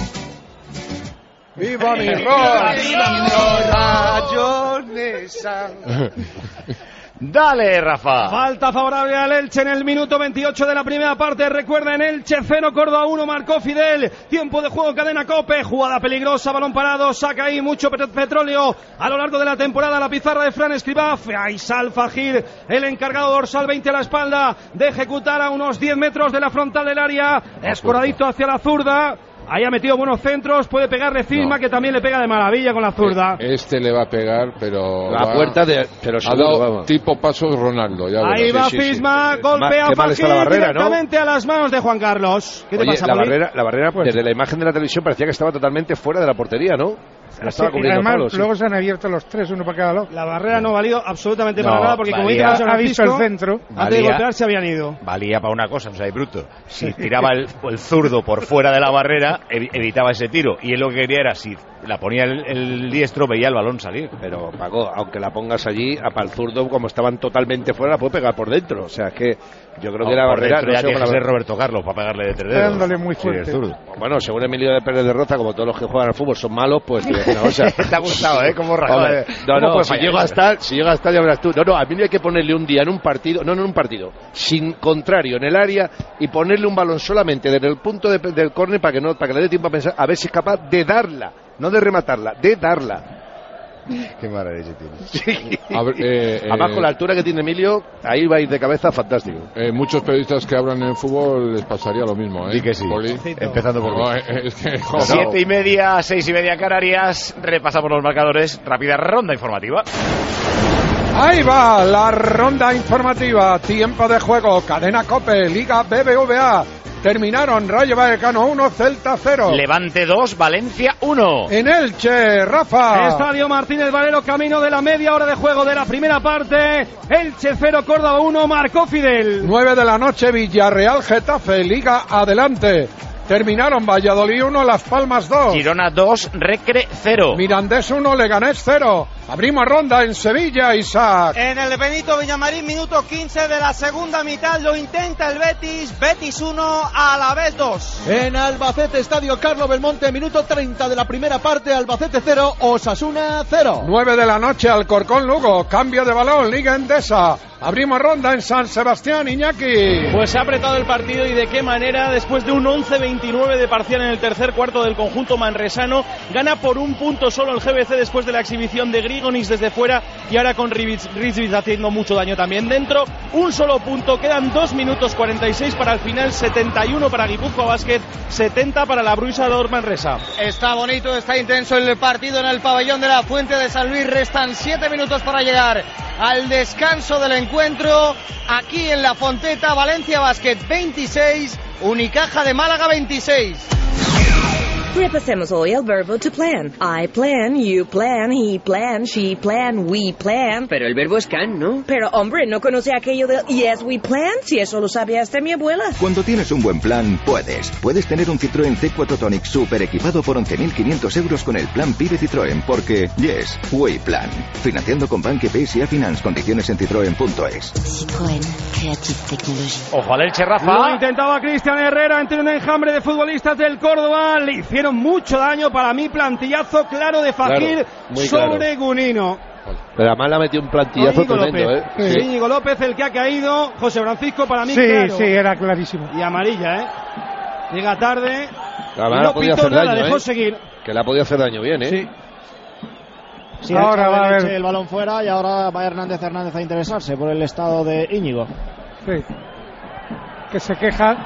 ¡Viva mi ron! Dale, Rafa. Falta favorable al Elche en el minuto veintiocho de la primera parte. Recuerden, Elche cero, Córdoba uno, marcó Fidel. Tiempo de juego, cadena Cope. Jugada peligrosa, balón parado. Saca ahí mucho pet- petróleo a lo largo de la temporada. La pizarra de Fran Escribá. Faisal Fajir, el encargado dorsal veinte a la espalda de ejecutar a unos diez metros de la frontal del área. Escoradito hacia la zurda. Ahí ha metido buenos centros. Puede pegarle Cisma, No. que también le pega de maravilla con la zurda. Este le va a pegar, pero. La va- puerta de. Pero Ha seguro, dado vamos. tipo pasos Ronaldo. Ya Ahí verás. va sí, sí, Cisma, sí. golpea Qué mal está Fajir la barrera, ¿no? directamente a las manos de Juan Carlos. ¿Qué te Oye, pasa, la Poli? barrera, la barrera desde la imagen de la televisión parecía que estaba totalmente fuera de la portería, ¿no? La estaba Sí, y cubriendo además, Pablo, sí. luego se han abierto los tres, uno para cada lado. La barrera no valió absolutamente No, para nada porque como valía- dice José Ha visto Francisco, el centro. antes de Valía- golpear se habían ido. Valía para una cosa, no seáis bruto. Si tiraba el, el zurdo por fuera de la barrera, evi- evitaba ese tiro. Y él lo que quería era, si la ponía el, el diestro, veía el balón salir. Pero, Paco, aunque la pongas allí, a para el zurdo, como estaban totalmente fuera, la puede pegar por dentro. O sea, es que yo creo que la Por barrera... dentro no ya sé tiene cómo que la- ser Roberto Carlos para pegarle de tres dedos. Dándole muy Sí, el fuerte. zurdo. Bueno, según Emilio de Pérez de Roza, como todos los que juegan al fútbol son malos, pues... tío, una cosa. Te ha gustado, ¿eh? Como rajado. Hombre, ¿eh? no, ¿Cómo no, puede si fallar llego a eso? estar, si llego a estar ya verás tú. No, no, a mí no hay que ponerle un día en un partido, no, no en un partido, sin contrario en el área y ponerle un balón solamente desde el punto de- del córner para que no, para que le dé tiempo a pensar, a ver si es capaz de darla, no de rematarla, de darla. Qué maravilla tiene. Sí. A ver, eh, Además, eh, con la altura que tiene Emilio, ahí va a ir de cabeza fantástico. eh, muchos periodistas que hablan en el fútbol les pasaría lo mismo, ¿eh? Di que sí. Poli. Empezando por No, mí. eh, es que, joder. Siete y media, seis y media Canarias. Repasamos los marcadores. Rápida ronda informativa. Ahí va la ronda informativa. Tiempo de juego. Cadena Cope. Liga B B V A. Terminaron Rayo Vallecano uno, Celta cero. Levante dos, Valencia uno. En Elche, Rafa. Estadio Martínez Valero, camino de la media hora de juego de la primera parte. Elche cero, Córdoba uno, marcó Fidel. nueve de la noche, Villarreal Getafe. Liga adelante. Terminaron Valladolid uno, Las Palmas dos. Girona dos, Recre cero. Mirandés uno, Leganés cero. Abrimos ronda en Sevilla, Isaac. En el Benito Villamarín, minuto quince de la segunda mitad, lo intenta el Betis. Betis uno, Alavés dos. En Albacete, Estadio Carlo Belmonte, minuto treinta de la primera parte, Albacete cero, Osasuna cero. nueve de la noche, Alcorcón Lugo, cambio de balón, Liga Endesa. Abrimos ronda en San Sebastián, Iñaki. Pues se ha apretado el partido y de qué manera, después de un once veintinueve de parcial en el tercer cuarto del conjunto manresano, gana por un punto solo el G B C después de la exhibición de Grigonis desde fuera y ahora con Rizvic haciendo mucho daño también dentro. Un solo punto, quedan dos minutos cuarenta y seis para el final, setenta y uno para Guipúzcoa Basket, setenta para la Bruisa Dor Manresa. Está bonito, está intenso el partido en el pabellón de la Fuente de San Luis. Restan siete minutos para llegar al descanso del encuentro. Aquí en la Fonteta, Valencia Basket veintiséis, Unicaja de Málaga veintiséis. Repasemos hoy el verbo to plan. I plan, you plan, he plan, she plan, we plan. Pero el verbo es can, ¿no? Pero, hombre, ¿no conoce aquello de yes, we plan? Si eso lo sabía hasta mi abuela. Cuando tienes un buen plan, puedes. Puedes tener un Citroën C cuatro Tonic super equipado por once mil quinientos euros con el plan PIBE Citroën, porque yes, we plan. Financiando con Banque P S A Finance. Condiciones en citroen punto es. Citroën, Creative Technology. Ojo al Elche, Rafa. Lo intentaba Cristian Herrera entre un enjambre de futbolistas del Córdoba. Le hicieron mucho daño, para mí plantillazo claro de Fajir claro, sobre claro. Gunino. Pero además le ha metido un plantillazo Íñigo tremendo, López. ¿eh? Sí. Íñigo López, el que ha caído. José Francisco, para mí, sí, claro. Sí, era clarísimo. Y amarilla, ¿eh? Llega tarde. Además, y no podía pitó hacer nada, daño, dejó ¿eh? seguir. Que le ha podido hacer daño bien, ¿eh? Sí. Sí, ahora va a haber el balón fuera y ahora va Hernández Hernández a interesarse por el estado de Íñigo. Sí. Que se queja.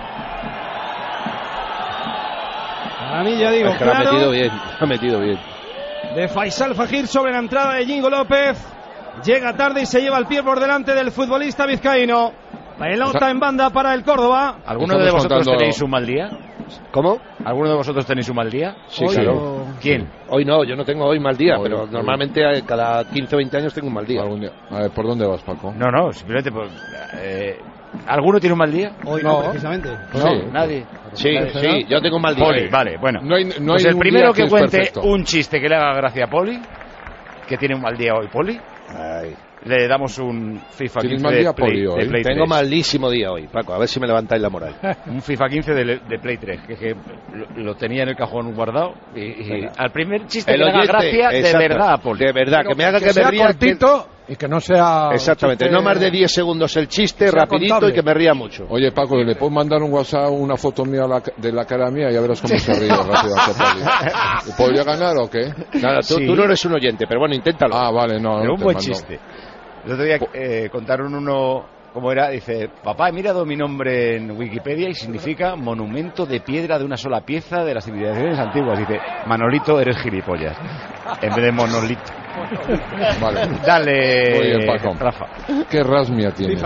Para mí, ya digo, es que claro. lo ha metido bien, lo ha metido bien. De Faisal Fajir sobre la entrada de Íñigo López. Llega tarde y se lleva el pie por delante del futbolista vizcaíno. Pelota en banda para el Córdoba. ¿Alguno de vosotros contando... tenéis un mal día? ¿Cómo? ¿Alguno de vosotros tenéis un mal día? Sí, hoy claro. O... ¿Quién? Hoy no, yo no tengo hoy mal día, hoy, pero hoy. normalmente cada quince o veinte años tengo un mal día. día. A ver, ¿por dónde vas, Paco? No, no, simplemente pues, eh, ¿alguno tiene un mal día? Hoy no, no precisamente. No, sí. nadie. Sí, sí, yo tengo un mal día. Poli, vale, bueno. No hay, no pues hay el primero que, que cuente perfecto. un chiste que le haga gracia a Poli, que tiene un mal día hoy, Poli. Ay. Le damos un FIFA quince mal día, de, Play, Poli, hoy? de Play Tengo tres. malísimo día hoy, Paco, a ver si me levantáis la moral. Un FIFA quince de, de Play tres, que, que lo, lo tenía en el cajón guardado y, y al primer chiste el que le haga gracia, exacto, de verdad, Poli. De verdad, Pero que me haga que, que sea me ría. cortito y que no sea... Exactamente, chiste... no más de diez segundos el chiste, rapidito contable. y que me ría mucho. Oye, Paco, ¿le puedo mandar un WhatsApp una foto mía la, de la cara mía? Ya verás cómo se ríe rápido. ¿Podría ganar o qué? Nada, tú, Sí. tú no eres un oyente, pero bueno, inténtalo. Ah, vale, no. Era no un te buen mando. chiste. El otro día eh, contaron uno, ¿cómo era? Dice, papá, he mirado mi nombre en Wikipedia y significa monumento de piedra de una sola pieza de las civilizaciones antiguas. Dice, Manolito, eres gilipollas. En vez de monolito. Vale. Dale, Muy bien, Paco. Rafa. Qué rasmia tienes.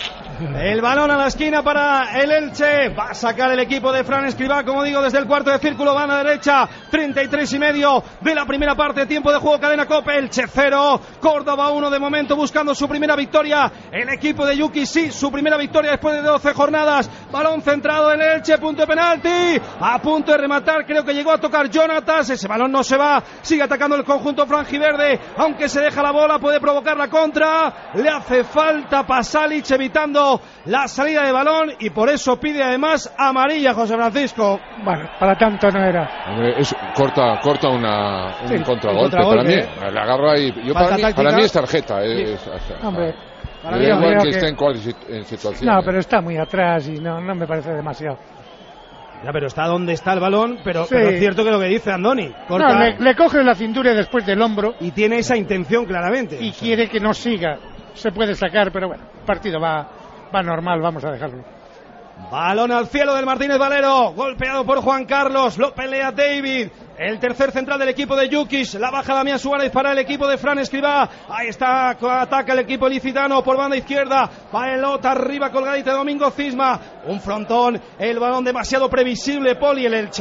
El balón a la esquina para el Elche. Va a sacar el equipo de Fran Escribá, como digo, desde el cuarto de círculo, banda derecha. treinta y tres y medio de la primera parte. Tiempo de juego, cadena Cope. Elche cero, Córdoba uno de momento, buscando su primera victoria. El equipo de Yuki, sí, su primera victoria después de doce jornadas. Balón centrado en Elche, punto de penalti. A punto de rematar, creo que llegó a tocar Jonatas. Ese balón no se va. Sigue atacando el conjunto franjiverde. Aunque se deja la bola, puede provocar la contra. Le hace falta Pasalic, evitando la salida de balón, y por eso pide además amarilla, José Francisco. Bueno, para tanto no era. Hombre, es, corta, corta una, un Sí, contragolpe. un contragolpe, Para mí, ¿eh? le agarra ahí. Yo para, mí, para mí es tarjeta. Es, es, es, Hombre, me para da mí yo igual creo que que- esté en, cual sit- en situación. No, ¿eh? pero está muy atrás y no, no me parece demasiado. Ya, pero está donde está el balón, pero, Sí. pero es cierto que lo que dice Andoni. Corta, No, le, le coge la cintura después del hombro y tiene esa intención claramente. y quiere que no siga. Se puede sacar, pero bueno, el partido va, va normal, vamos a dejarlo. Balón al cielo del Martínez Valero, golpeado por Juan Carlos, lo pelea David, el tercer central del equipo de Yukis, la baja Damián Suárez para el equipo de Fran Escribá, ahí está, ataca el equipo licitano por banda izquierda, pelota arriba colgadita de Domingo Cisma, un frontón, el balón demasiado previsible, Poli, el Elche.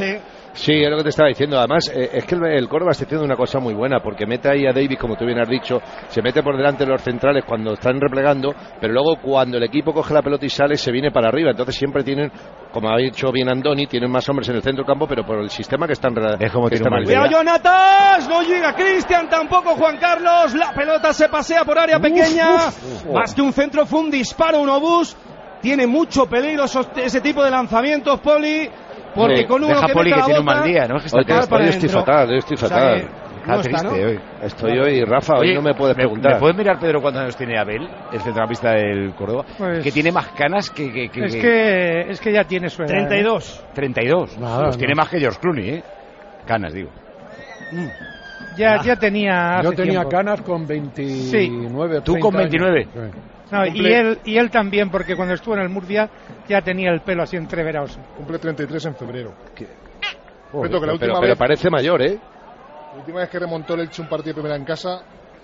Sí, es lo que te estaba diciendo. Además, eh, es que el, el Córdoba está haciendo una cosa muy buena, porque mete ahí a Davis, como tú bien has dicho, se mete por delante de los centrales cuando están replegando, pero luego cuando el equipo coge la pelota y sale, se viene para arriba. Entonces siempre tienen, como ha dicho bien Andoni, tienen más hombres en el centro del campo, pero por el sistema que están... Es como que tiene están Cuidado, Jonatas, no llega Cristian, tampoco Juan Carlos, la pelota se pasea por área pequeña, uf, uf. Más que un centro fue un disparo, un obús, tiene mucho peligro esos, ese tipo de lanzamientos, Poli, porque Sí, con uno deja que Poli mete que la tiene un bota, mal día, ¿no? Es que está Oye, triste. hoy estoy fatal, hoy estoy O sea fatal. que Está no está, triste ¿no? hoy. Estoy hoy, Rafa, hoy Oye, no me puedes ¿me, preguntar. ¿Me puedes mirar, Pedro, cuántos años tiene Abel, el centrocampista del Córdoba? Pues- que tiene más canas que... que, que Es que, es que ya tiene su edad. treinta y ¿eh? dos. treinta y dos. Nada, Pues no. tiene más que George Clooney, ¿eh? Canas, digo. Ya, ya tenía. Yo hace tenía tiempo. canas con veintinueve. Tú treinta con años. veintinueve. Sí. No, y, Cumple- él, y él también, porque cuando estuvo en el Murcia ya tenía el pelo así entreverado. Cumple treinta y tres en febrero. Joder, Cuento que la pero, última pero vez- parece mayor, ¿eh? La última vez que remontó el Elche un partido de primera en casa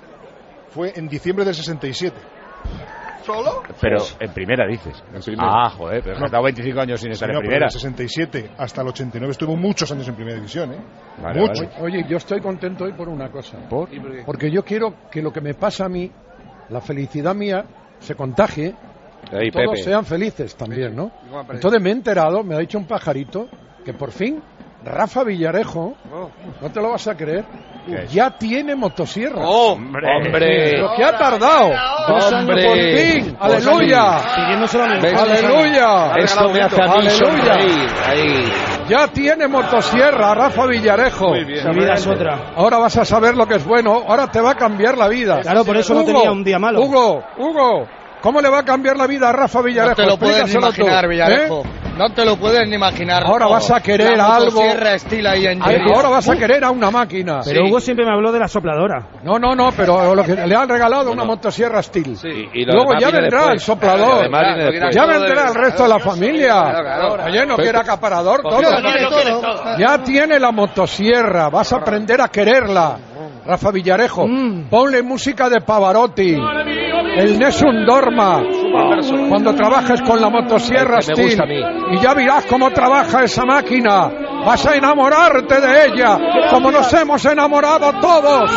fue en diciembre del sesenta y siete. ¿Solo? Pero en primera, dices. En primera. Ah, joder, pero No. me ha estado veinticinco años sin estar Sí, en no, pero primera. del sesenta y siete hasta el ochenta y nueve estuvo muchos años en primera división, ¿eh? Vale, Muchos. vale. Oye, yo estoy contento hoy por una cosa. ¿Por? Porque yo quiero que lo que me pasa a mí, la felicidad mía, se contagie. Ahí, Todos Pepe. sean felices también, ¿no? Entonces me he enterado, me ha dicho un pajarito, que por fin Rafa Villarejo, no te lo vas a creer, ¿Qué? ya tiene motosierra. ¡Hombre! ¡Hombre! Lo que ha tardado. Dos años ¡Hombre! por fin. Pues ¡Aleluya! Siguiéndose la ¿Ves? ¡Aleluya! Esto me hace a mí ¡Aleluya! sonreír. Ahí. Ya tiene motosierra Rafa Villarejo. Su vida es otra. Ahora vas a saber lo que es bueno. Ahora te va a cambiar la vida. Claro, por eso no Hugo, tenía un día malo. Hugo, Hugo, ¿cómo le va a cambiar la vida a Rafa Villarejo? No te lo puedes ni Explícaselo tú, imaginar, ¿eh? Villarejo. No te lo puedes ni imaginar. Ahora No. vas a querer La algo. motosierra estilo ahí en Ay, Jerez. ahora vas a querer a una máquina. Pero Hugo siempre me habló de la sopladora. No, no, no, pero lo que le han regalado una motosierra Steel. Y, y lo Luego demás ya viene vendrá después. el soplador. Lo demás viene después. Ya vendrá el resto de la familia. Claro, claro. Oye, no Pepe. quiere acaparador Lo todo. quiere todo. Ya tiene la motosierra, vas a aprender a quererla. Rafa Villarejo, ponle música de Pavarotti, el Nessun Dorma, cuando trabajes con la motosierra Me Steel, gusta a mí. y ya verás cómo trabaja esa máquina. Vas a enamorarte de ella, como nos hemos enamorado todos.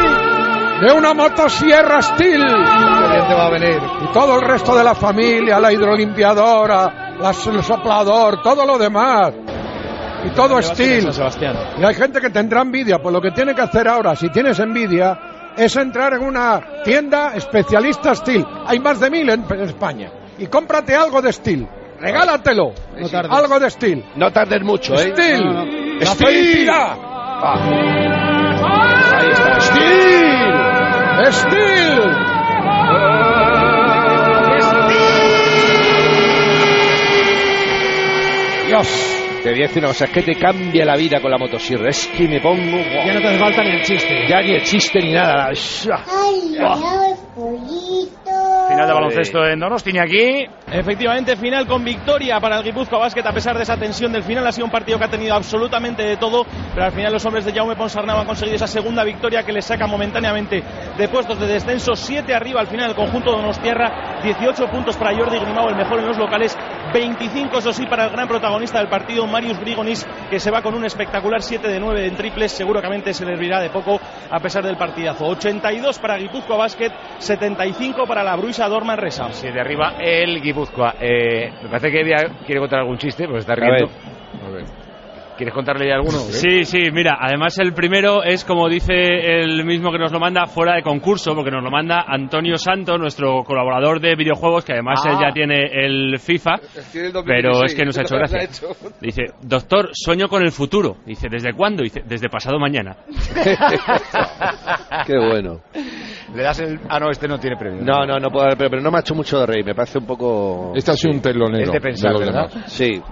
De una motosierra Steel. Qué bien te va a venir. Y todo el resto de la familia, la hidrolimpiadora, la- el soplador, todo lo demás. Y todo Steel. Y hay gente que tendrá envidia, pues lo que tiene que hacer ahora, si tienes envidia, es entrar en una tienda especialista Steel. Hay más de mil en, en España. Y cómprate algo de Steel. Regálatelo. No tardes. Algo de Steel. No tardes mucho, ¿eh? Steel. No, no, no. La Steel. felicidad. Ahí está. Steel. Steel. Dios. Te voy a decir una cosa, es que te cambia la vida con la motosierra. Es que me pongo... Ya no te hace falta ni el chiste. Ya ni el chiste ni nada. Final de baloncesto en Donosti aquí. Efectivamente, final con victoria para el Guipúzcoa Basket. A pesar de esa tensión del final, ha sido un partido que ha tenido absolutamente de todo, pero al final los hombres de Jaume Ponsarnau han conseguido esa segunda victoria que les saca momentáneamente de puestos de descenso. Siete arriba al final el conjunto donostiarra, dieciocho puntos para Jordi Grimau, el mejor en los locales, veinticinco eso sí para el gran protagonista del partido, Marius Grigonis, que se va con un espectacular siete de nueve en triples. Seguramente se le servirá de poco a pesar del partidazo. Ochenta y dos para Guipúzcoa Basket, setenta y cinco para la Bruisa Dorman Resa. Sí, de arriba el Guipúzcoa. Eh, me parece que Evia quiere contar algún chiste, porque está riendo. A ver. ¿Quieres contarle ya alguno? Sí, sí, mira, además el primero es, como dice el mismo que nos lo manda, fuera de concurso, porque nos lo manda Antonio Santo, nuestro colaborador de videojuegos, que además Ah. él ya tiene el FIFA, pero es que nos ha hecho gracia. Dice, doctor, sueño con el futuro. Dice, ¿desde cuándo? Dice, desde pasado mañana. Qué bueno. Le das el... Ah, no, este no tiene premio. No, no, no puedo dar, pero, pero no me ha hecho mucho de reír, me parece un poco... Este ha sido un telonero. Es de pensar, los ¿verdad? demás. Sí.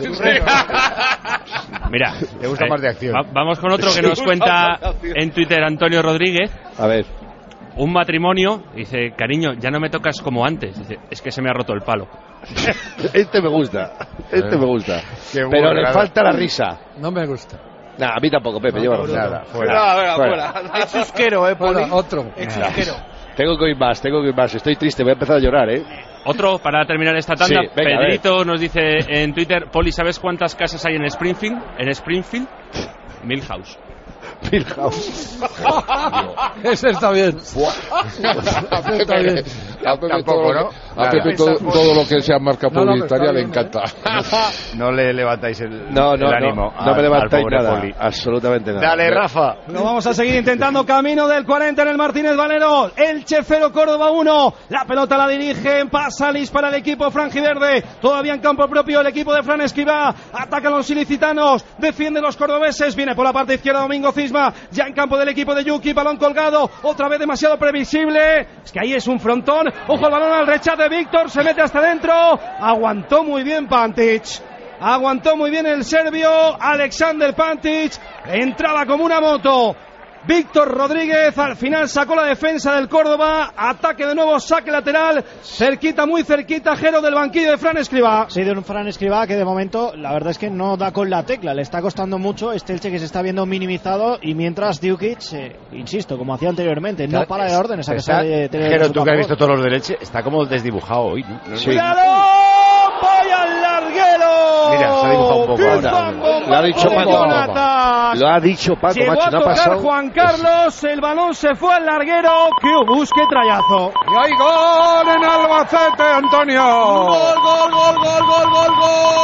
Mira, Te gusta eh, más de acción. va- vamos con otro que Sí, nos gusta cuenta más de acción. en Twitter Antonio Rodríguez. A ver. Un matrimonio, dice, cariño, ya no me tocas como antes. Dice, es que se me ha roto el palo. Este me gusta, este me gusta. Qué Pero bueno, le claro. falta la risa. No me gusta. Nah, a mí tampoco, Pepe, lleva razón. Nada, fuera. fuera. fuera. fuera, fuera. Es chusquero, eh, Poli. Otro. Tengo que ir más, tengo que ir más. Estoy triste, voy a empezar a llorar, ¿eh? Otro para terminar esta tanda. Sí, venga, Pedrito nos dice en Twitter: Poli, ¿sabes cuántas casas hay en Springfield? En Springfield, Milhouse. Milhouse. Ese está bien. A Pepe, bien. a Pepe Tampoco, todo, ¿no? a Pepe Nada. todo, todo lo que sea marca No, no, pero publicitaria está le bien, encanta. No le levantáis el, No, no, el ánimo. no, no al- me levantáis al pobre nada, Poli. absolutamente nada. Dale, Rafa. Lo vamos a seguir intentando. Camino del cuarenta en el Martínez Valero. Elche cero, Córdoba uno. La pelota la dirigen. Pasa Lis para el equipo franjiverde. Todavía en campo propio el equipo de Fran Escribá. Atacan los ilicitanos. Defienden los cordobeses. Viene por la parte izquierda Domingo Cisma. Ya en campo del equipo de Yuki. Balón colgado. Otra vez demasiado previsible. Es que ahí es un frontón. Ojo al balón al rechace de Víctor. Se mete hasta dentro. Aguantó muy bien Pantic. Aguantó muy bien el serbio Alexander Pantic. Entraba como una moto Víctor Rodríguez. Al final sacó la defensa del Córdoba. Ataque de nuevo, saque lateral. Cerquita, muy cerquita, Jero del banquillo de Fran Escribá. Sí, de un Fran Escribá que de momento la verdad es que no da con la tecla. Le está costando mucho este Elche que se está viendo minimizado. Y mientras Djukic, eh, insisto, como hacía anteriormente, no para de órdenes a que Está- se tener Jero, su tú que has favor. visto todos los de Leche, está como desdibujado hoy, ¿no? Sí. ¡Cuidado! ¡Vaya al larguero! Mira, se ha dibujado un poco ¡Qué ahora. zambombazo Lo ha dicho de Paco. Jonathan! Lo ha dicho Paco, Llegó macho, a no ha tocar pasado. Juan Carlos, el balón se fue al larguero. ¡Qué obús, qué trayazo! Y hay gol en Albacete, Antonio. Gol, gol, gol, gol, gol, gol,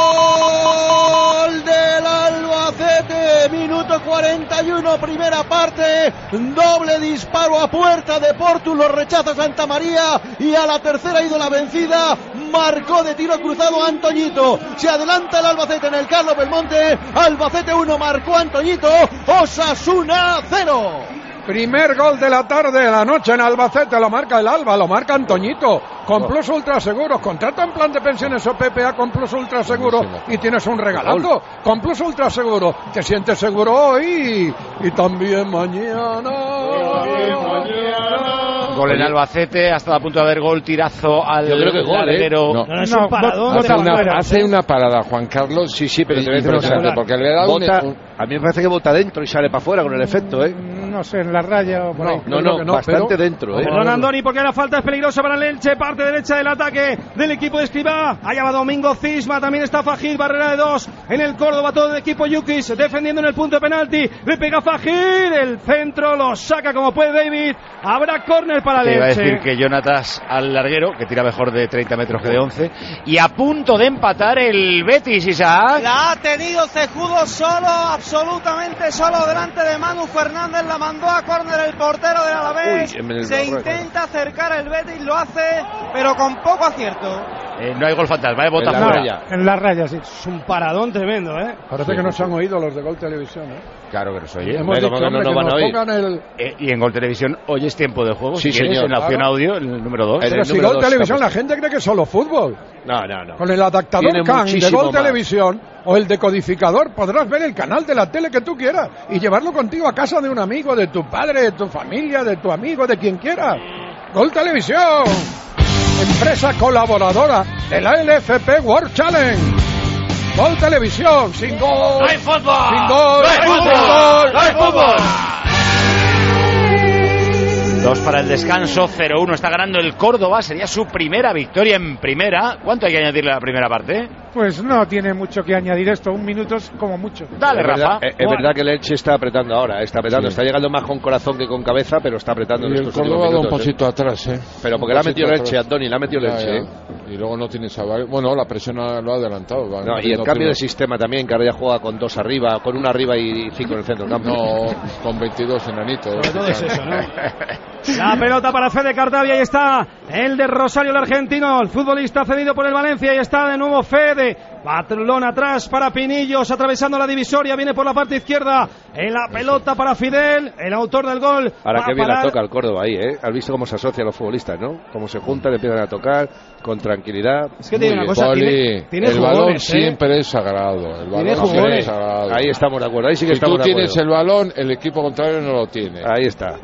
gol del Albacete. Minuto cuarenta y uno, primera parte. Doble disparo a puerta de Portu, lo rechaza Santa María y a la tercera ha ido la vencida. Marcó de tiro cruzado Antoñito. Se adelanta el Albacete en el Carlos Belmonte. Albacete uno, marcó Antoñito. Osasuna cero. Primer gol de la tarde, de la noche en Albacete, lo marca el Alba, lo marca Antoñito, con Plus Ultra Seguros. Contrata en plan de pensiones o P P A con Plus Ultra Seguro y tienes un regalazo. Con Plus Ultra Seguro, te sientes seguro hoy y también mañana. Gol en Albacete, ha estado a punto de haber gol, tirazo al Yo creo que gol, ¿eh? larguero. No. No, es un paradón. Hace una, Fuera. hace una parada Juan Carlos. Sí, sí, pero te voy a decir una impresionante, cosa. porque le da un, Bota- un- a mí me parece que bota dentro y sale para afuera con el efecto, ¿eh? No sé, en la raya o por ahí. No, creo no, que no, bastante pero- dentro, ¿eh? Perdón, Andoni, porque la falta es peligrosa para el Elche. Parte derecha del ataque del equipo de Escribá. Allá va Domingo Cisma. También está Fajid. Barrera de dos en el Córdoba. Todo el equipo Yukis defendiendo en el punto de penalti. Le pega Fajid. El centro lo saca como puede David. Habrá córner para el Te iba a Elche. decir que Jonatas al larguero, que tira mejor de treinta metros que de once. Y a punto de empatar el Betis, Isaac. La ha tenido Cejudo solo, absolutamente solo, delante de Manu Fernández. La mandó a córner el portero del Alavés. Uy, en el Se Barroco. intenta acercar el Betis, lo hace, pero con poco acierto. Eh, no hay gol fantasma, ¿eh? Bota En la fuera. raya. En la raya, sí. Es un paradón tremendo, ¿eh? Parece que no se han oído los de Gol Televisión, ¿eh? Claro que nos oye. Hemos Pero dicho, ¿cómo hombre, no que van a nos oír? pongan el... Eh, y en Gol Televisión oyes tiempo de juego. Sí, si quieres, señor. en la opción Claro. audio, el número dos. En Pero el si número Gol dos Televisión, está la gente cree que es solo fútbol. No, no, no. Con el adaptador Tiene C A N de muchísimo Gol más. Televisión o el decodificador podrás ver el canal de la tele que tú quieras y llevarlo contigo a casa de un amigo, de tu padre, de tu familia, de tu amigo, de quien quiera. Gol Televisión, empresa colaboradora de la L F P World Challenge. Gol Televisión, sin gol. ¡No hay fútbol! Sin gol. ¡No hay sin fútbol! gol. ¡No hay fútbol! Dos para el descanso, cero uno. Está ganando el Córdoba, sería su primera victoria en primera. ¿Cuánto hay que añadirle a la primera parte? Pues no tiene mucho que añadir esto, un minuto es como mucho. Dale, es verdad, Rafa. es, es verdad que el Elche está apretando ahora, está apretando, Sí. está llegando más con corazón que con cabeza, pero está apretando en y el estos últimos Córdoba da un minutos, ¿eh? pasito atrás, ¿eh? Pero porque Un la ha pasito metido el Elche, atrás. Andoni, la ha metido el Ya, Elche, ya. ¿eh? Y luego no tiene Sabar. Bueno, la presión lo ha adelantado. va No, y metiendo el cambio de primero. sistema también, que ahora ya juega con dos arriba, con una arriba y cinco en el centro del campo. No, con veintidós enanitos. Sobre todo es eso, ¿no? La pelota para Fede Cartavia, ahí está el de Rosario, el argentino, el futbolista cedido por el Valencia, y está de nuevo Fede. Patrulón atrás para Pinillos, atravesando la divisoria, viene por la parte izquierda, en la pelota para Fidel, el autor del gol. Ahora Va que a bien la parar. toca el Córdoba ahí, ¿eh? Has visto cómo se asocian los futbolistas, ¿no? Cómo se juntan, empiezan a tocar con tranquilidad. Es que tiene Muy una bien. cosa, Poli, tiene, tiene el balón jugones, ¿eh? siempre es sagrado. El Tiene balón siempre jugones. es sagrado. Ahí estamos de acuerdo, ahí sí que Si tú estamos de tienes acuerdo. el balón, el equipo contrario no lo tiene. Ahí está.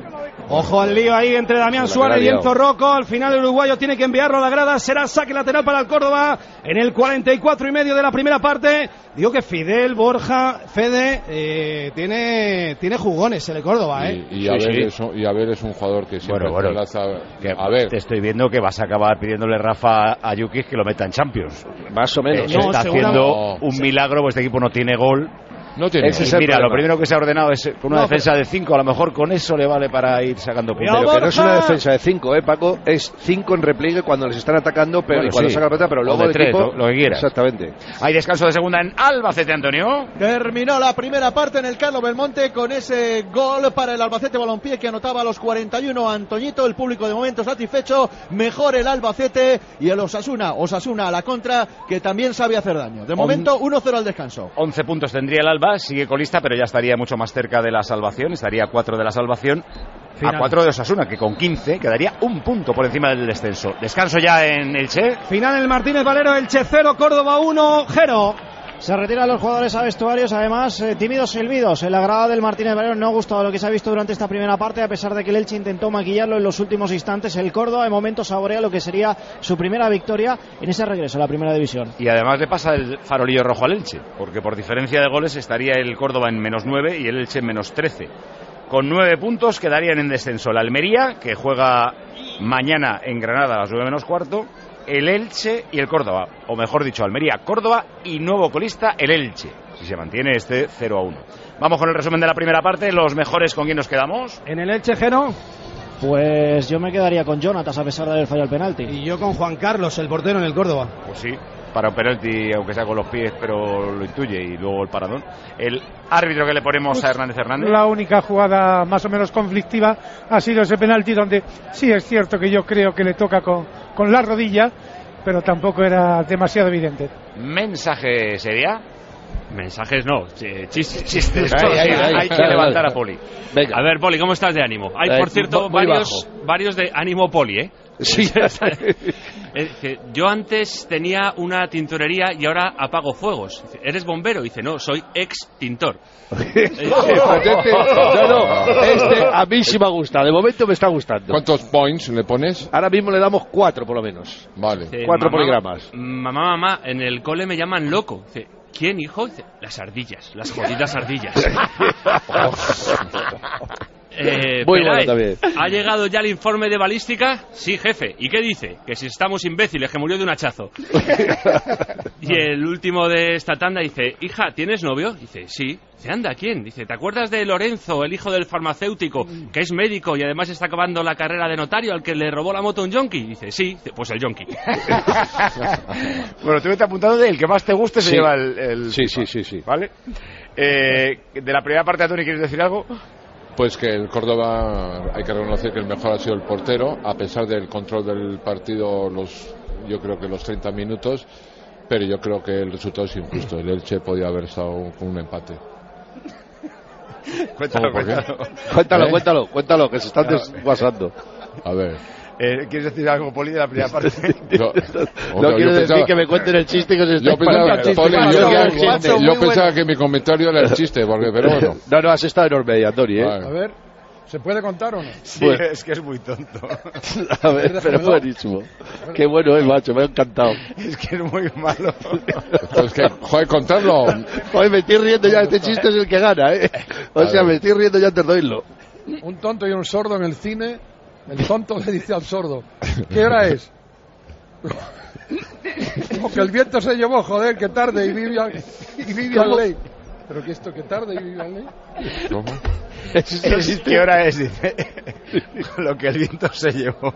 Ojo al lío ahí entre Damián Suárez y Enzo Rocco. Al final el uruguayo tiene que enviarlo a la grada. Será saque lateral para el Córdoba en el cuarenta y cuatro y medio de la primera parte. Digo que Fidel, Borja, Fede, eh, tiene, tiene jugones el Córdoba, ¿eh? Y, y, a sí, ver sí. Es un, y a ver es un jugador que siempre bueno, bueno, lanza. Que a ver. Te estoy viendo que vas a acabar pidiéndole, Rafa, a Jukic que lo meta en Champions. Más o menos. Eh, no, está haciendo no. un milagro, pues este equipo no tiene gol. No tiene. Ese es el mira, problema. Lo primero que se ha ordenado es con una no, defensa pero... de cinco, a lo mejor con eso le vale para ir sacando puntos. Pero que no es una defensa de cinco, ¿eh, Paco? Es cinco en repliegue cuando les están atacando, pero bueno, y cuando sí. saca la pelota, pero luego de el tres, equipo... lo, lo que quieras. Exactamente. Hay descanso de segunda en Albacete, Antonio. Terminó la primera parte en el Carlos Belmonte con ese gol para el Albacete Balompié que anotaba a los cuarenta y uno Antoñito. El público de momento satisfecho. Mejor el Albacete y el Osasuna. Osasuna a la contra, que también sabe hacer daño. De momento uno cero al descanso. once puntos tendría el Alba, sigue colista, pero ya estaría mucho más cerca de la salvación. Estaría a cuatro de la salvación. Final. A cuatro de Osasuna, que con quince quedaría un punto por encima del descenso. Descanso ya en Elche. Final el Martínez Valero, Elche cero, Córdoba uno, Jero. Se retiran los jugadores a vestuarios, además eh, tímidos silbidos. En la grada del Martínez Valero no ha gustado lo que se ha visto durante esta primera parte, a pesar de que el Elche intentó maquillarlo en los últimos instantes. El Córdoba de momento saborea lo que sería su primera victoria en ese regreso a la primera división. Y además le pasa el farolillo rojo al Elche, porque por diferencia de goles estaría el Córdoba en menos nueve y el Elche en menos trece. Con nueve puntos quedarían en descenso la Almería, que juega mañana en Granada a las nueve menos cuarto, el Elche y el Córdoba, o mejor dicho, Almería, Córdoba y nuevo colista el Elche, si se mantiene este cero a uno. Vamos con el resumen de la primera parte, los mejores. ¿Con quién nos quedamos? En el Elche, Jero. Pues yo me quedaría con Jonatas a pesar de haber fallado el penalti. Y yo con Juan Carlos, el portero en el Córdoba. Pues sí, para un penalti, aunque sea con los pies, pero lo intuye, y luego el paradón. El árbitro que le ponemos pues a Hernández Hernández. La única jugada más o menos conflictiva ha sido ese penalti, donde sí es cierto que yo creo que le toca con, con la rodilla, pero tampoco era demasiado evidente. ¿Mensaje sería? Mensajes no, chistes. Chistes. Hay, hay, hay, hay que dale, levantar dale. a Poli. Venga. A ver, Poli, ¿cómo estás de ánimo? Hay, eh, por cierto, varios, varios de ánimo Poli, ¿eh? Sí. Yo antes tenía una tintorería y ahora apago fuegos. ¿Eres bombero? Dice, no, soy ex tintor. no, no, este a mí sí me ha gustado. De momento me está gustando. ¿Cuántos points le pones? Ahora mismo le damos cuatro por lo menos. Vale. Dice, cuatro mamá, poligramas. Mamá, mamá, en el cole me llaman loco. Dice, ¿quién, hijo? Dice, las ardillas, las jodidas ardillas. Eh, Muy Peláez, bueno también. ¿Ha llegado ya el informe de balística? Sí, jefe. ¿Y qué dice? Que si estamos imbéciles, que murió de un hachazo. Y el último de esta tanda dice, hija, ¿tienes novio? Dice, sí. Dice, anda, ¿quién? Dice, ¿te acuerdas de Lorenzo, el hijo del farmacéutico, que es médico y además está acabando la carrera de notario, al que le robó la moto a un yonki? Dice, sí. Dice, pues el yonki. Bueno, tú te has apuntado de el que más te guste se sí. lleva el... el sí, sí, sí, sí. ¿Vale? Eh, de la primera parte, Tony, ¿quieres decir algo? Pues que el Córdoba, hay que reconocer que el mejor ha sido el portero, a pesar del control del partido, los yo creo que los treinta minutos, pero yo creo que el resultado es injusto. El Elche podía haber estado con un empate. Cuéntalo, cuéntalo. Cuéntalo, ¿Eh? cuéntalo, cuéntalo, que se están desguasando. A ver. Eh, ¿Quieres decir algo, Poli, de la primera parte? No, no quiero decir pensaba, que me cuenten el chiste que os estoy pensando. Poli, yo, yo, yo pensaba que mi comentario era el chiste, porque, pero bueno. No, no, has estado enorme ahí, Antonio, ¿eh? Vale. A ver, ¿se puede contar o no? Sí, bueno. Es que es muy tonto. A ver, pero buenísimo. Qué bueno es, macho, me ha encantado. Es que es muy malo. Pues que, joder, contarlo. Joder, me estoy riendo ya, este chiste es el que gana, ¿eh? O sea, me estoy riendo ya antes de oírlo. Un tonto y un sordo en el cine. El tonto le dice al sordo, ¿qué hora es? Como que el viento se llevó, joder, que tarde, y Vivian, y Vivian Leigh. ¿Pero que esto, que tarde, y Vivian Leigh? ¿Cómo? Es, es, ¿Qué hora es? Dice, lo que el viento se llevó.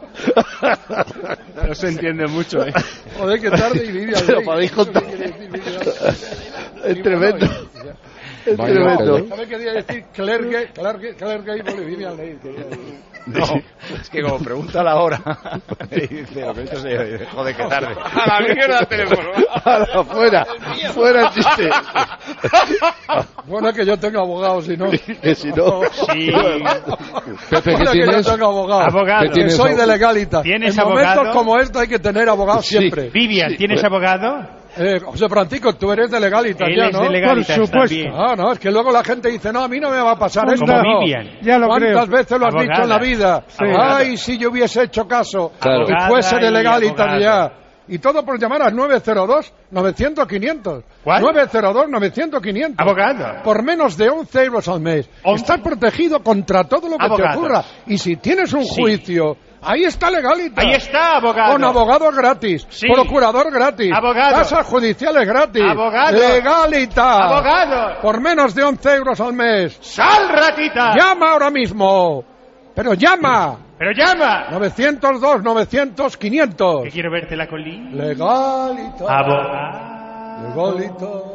No se entiende mucho, ¿eh? Joder, que tarde, y Vivian Leigh. Podéis contar. Es tremendo. Es tremendo. ¿Sabes qué quería decir? Clergue, Clergue, Clergue, y Vivian Leigh. No, es que como pregunta la hora, dice, lo que esto se dice, joder, qué tarde. A la mierda el teléfono. Fuera, fuera el chiste. Bueno, es que yo tengo abogado, si no. Que si no. Sí. Pepe, ¿qué que tienes? yo tengo abogado. Abogado. Que soy de legalita. ¿Tienes en abogado? momentos como este hay que tener abogado Sí. siempre. Vivian, ¿tienes abogado? Eh, José Francisco, tú eres de Legalitas Él ya, es ¿no? de Legalitas Por supuesto. también. Ah, no, es que luego la gente dice, no, a mí no me va a pasar Como esto. no. Vivian. Ya lo ¿Cuántas creo. veces lo has Abogada. dicho en la vida? Sí. Ay, si yo hubiese hecho caso Claro. y fuese de Abogada y Legalitas abogado. ya. Y todo por llamar al nueve cero dos, novecientos, quinientos. ¿Cuál? nueve cero dos, novecientos, quinientos. Abogado. Por menos de once euros al mes. ¿once? Estás protegido contra todo lo que Abogado. te ocurra. Y si tienes un Sí. juicio, ahí está Legalitas. Ahí está, abogado. Con abogados gratis, Sí. procurador gratis, Abogado. tasas judiciales gratis, Abogado. Legalitas. Abogado. Por menos de once euros al mes. ¡Sal, ratita! Llama ahora mismo. Pero llama. ¡Pero llama! novecientos dos, novecientos, quinientos. Que quiero verte la colina. Legalitas. Abogado. Legalitas.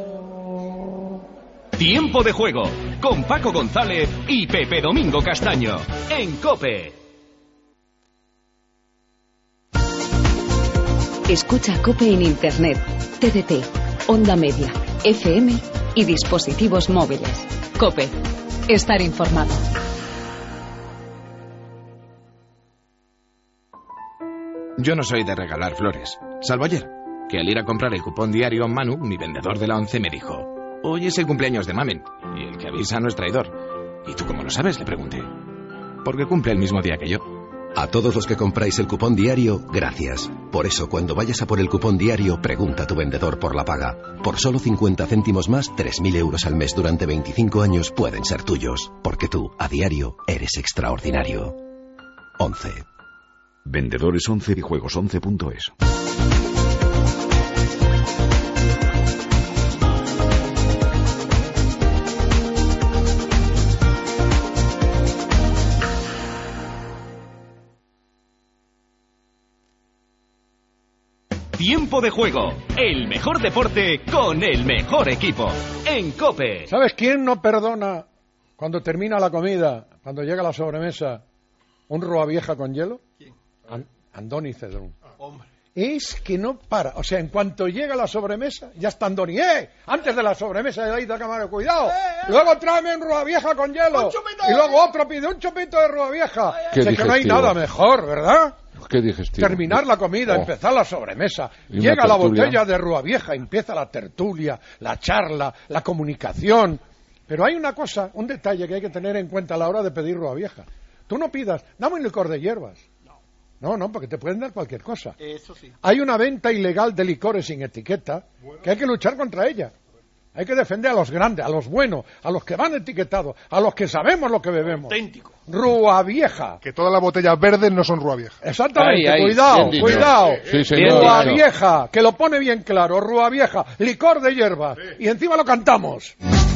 Tiempo de juego con Paco González y Pepe Domingo Castaño en COPE. Escucha COPE en Internet, T D T, Onda Media, F M y dispositivos móviles. COPE. Estar informado. Yo no soy de regalar flores, salvo ayer, que al ir a comprar el cupón diario, Manu, mi vendedor de la once, me dijo: hoy es el cumpleaños de Mamen, y el que avisa no es traidor. ¿Y tú cómo lo sabes?, le pregunté. Porque cumple el mismo día que yo. A todos los que compráis el cupón diario, gracias. Por eso, cuando vayas a por el cupón diario, pregunta a tu vendedor por la paga. Por solo cincuenta céntimos más, tres mil euros al mes durante veinticinco años pueden ser tuyos. Porque tú, a diario, eres extraordinario. once. Vendedores once y juegos once punto es. Tiempo de juego, el mejor deporte con el mejor equipo en COPE. ¿Sabes quién no perdona cuando termina la comida, cuando llega la sobremesa, un rúa vieja con hielo? ¿Quién? An- Andoni Cedrún. Es que no para. O sea, en cuanto llega la sobremesa, ya está Andoni. ¡Eh! Antes de la sobremesa de la cámara, cuidado. Luego tráeme un rúa vieja con hielo. Y luego otro pide un chupito de rúa vieja. Qué O sea, que no hay digestivo. nada mejor, ¿verdad? Qué digestivo. Terminar la comida, Oh. empezar la sobremesa. Y una Llega la tertulia. botella de rúa vieja, empieza la tertulia, la charla, la comunicación. Pero hay una cosa, un detalle que hay que tener en cuenta a la hora de pedir rúa vieja. Tú no pidas, dame un licor de hierbas. No, no, porque te pueden dar cualquier cosa. Eso sí. Hay una venta ilegal de licores sin etiqueta que hay que luchar contra ella. Hay que defender a los grandes, a los buenos, a los que van etiquetados, a los que sabemos lo que bebemos. Auténtico. Rúa vieja. Que todas las botellas verdes no son rúa vieja. Exactamente, Ahí, ahí, cuidado, bien dicho. cuidado. Sí, señor. Rúa Bien dicho. vieja, que lo pone bien claro, rúa vieja, licor de hierbas. Y encima lo cantamos.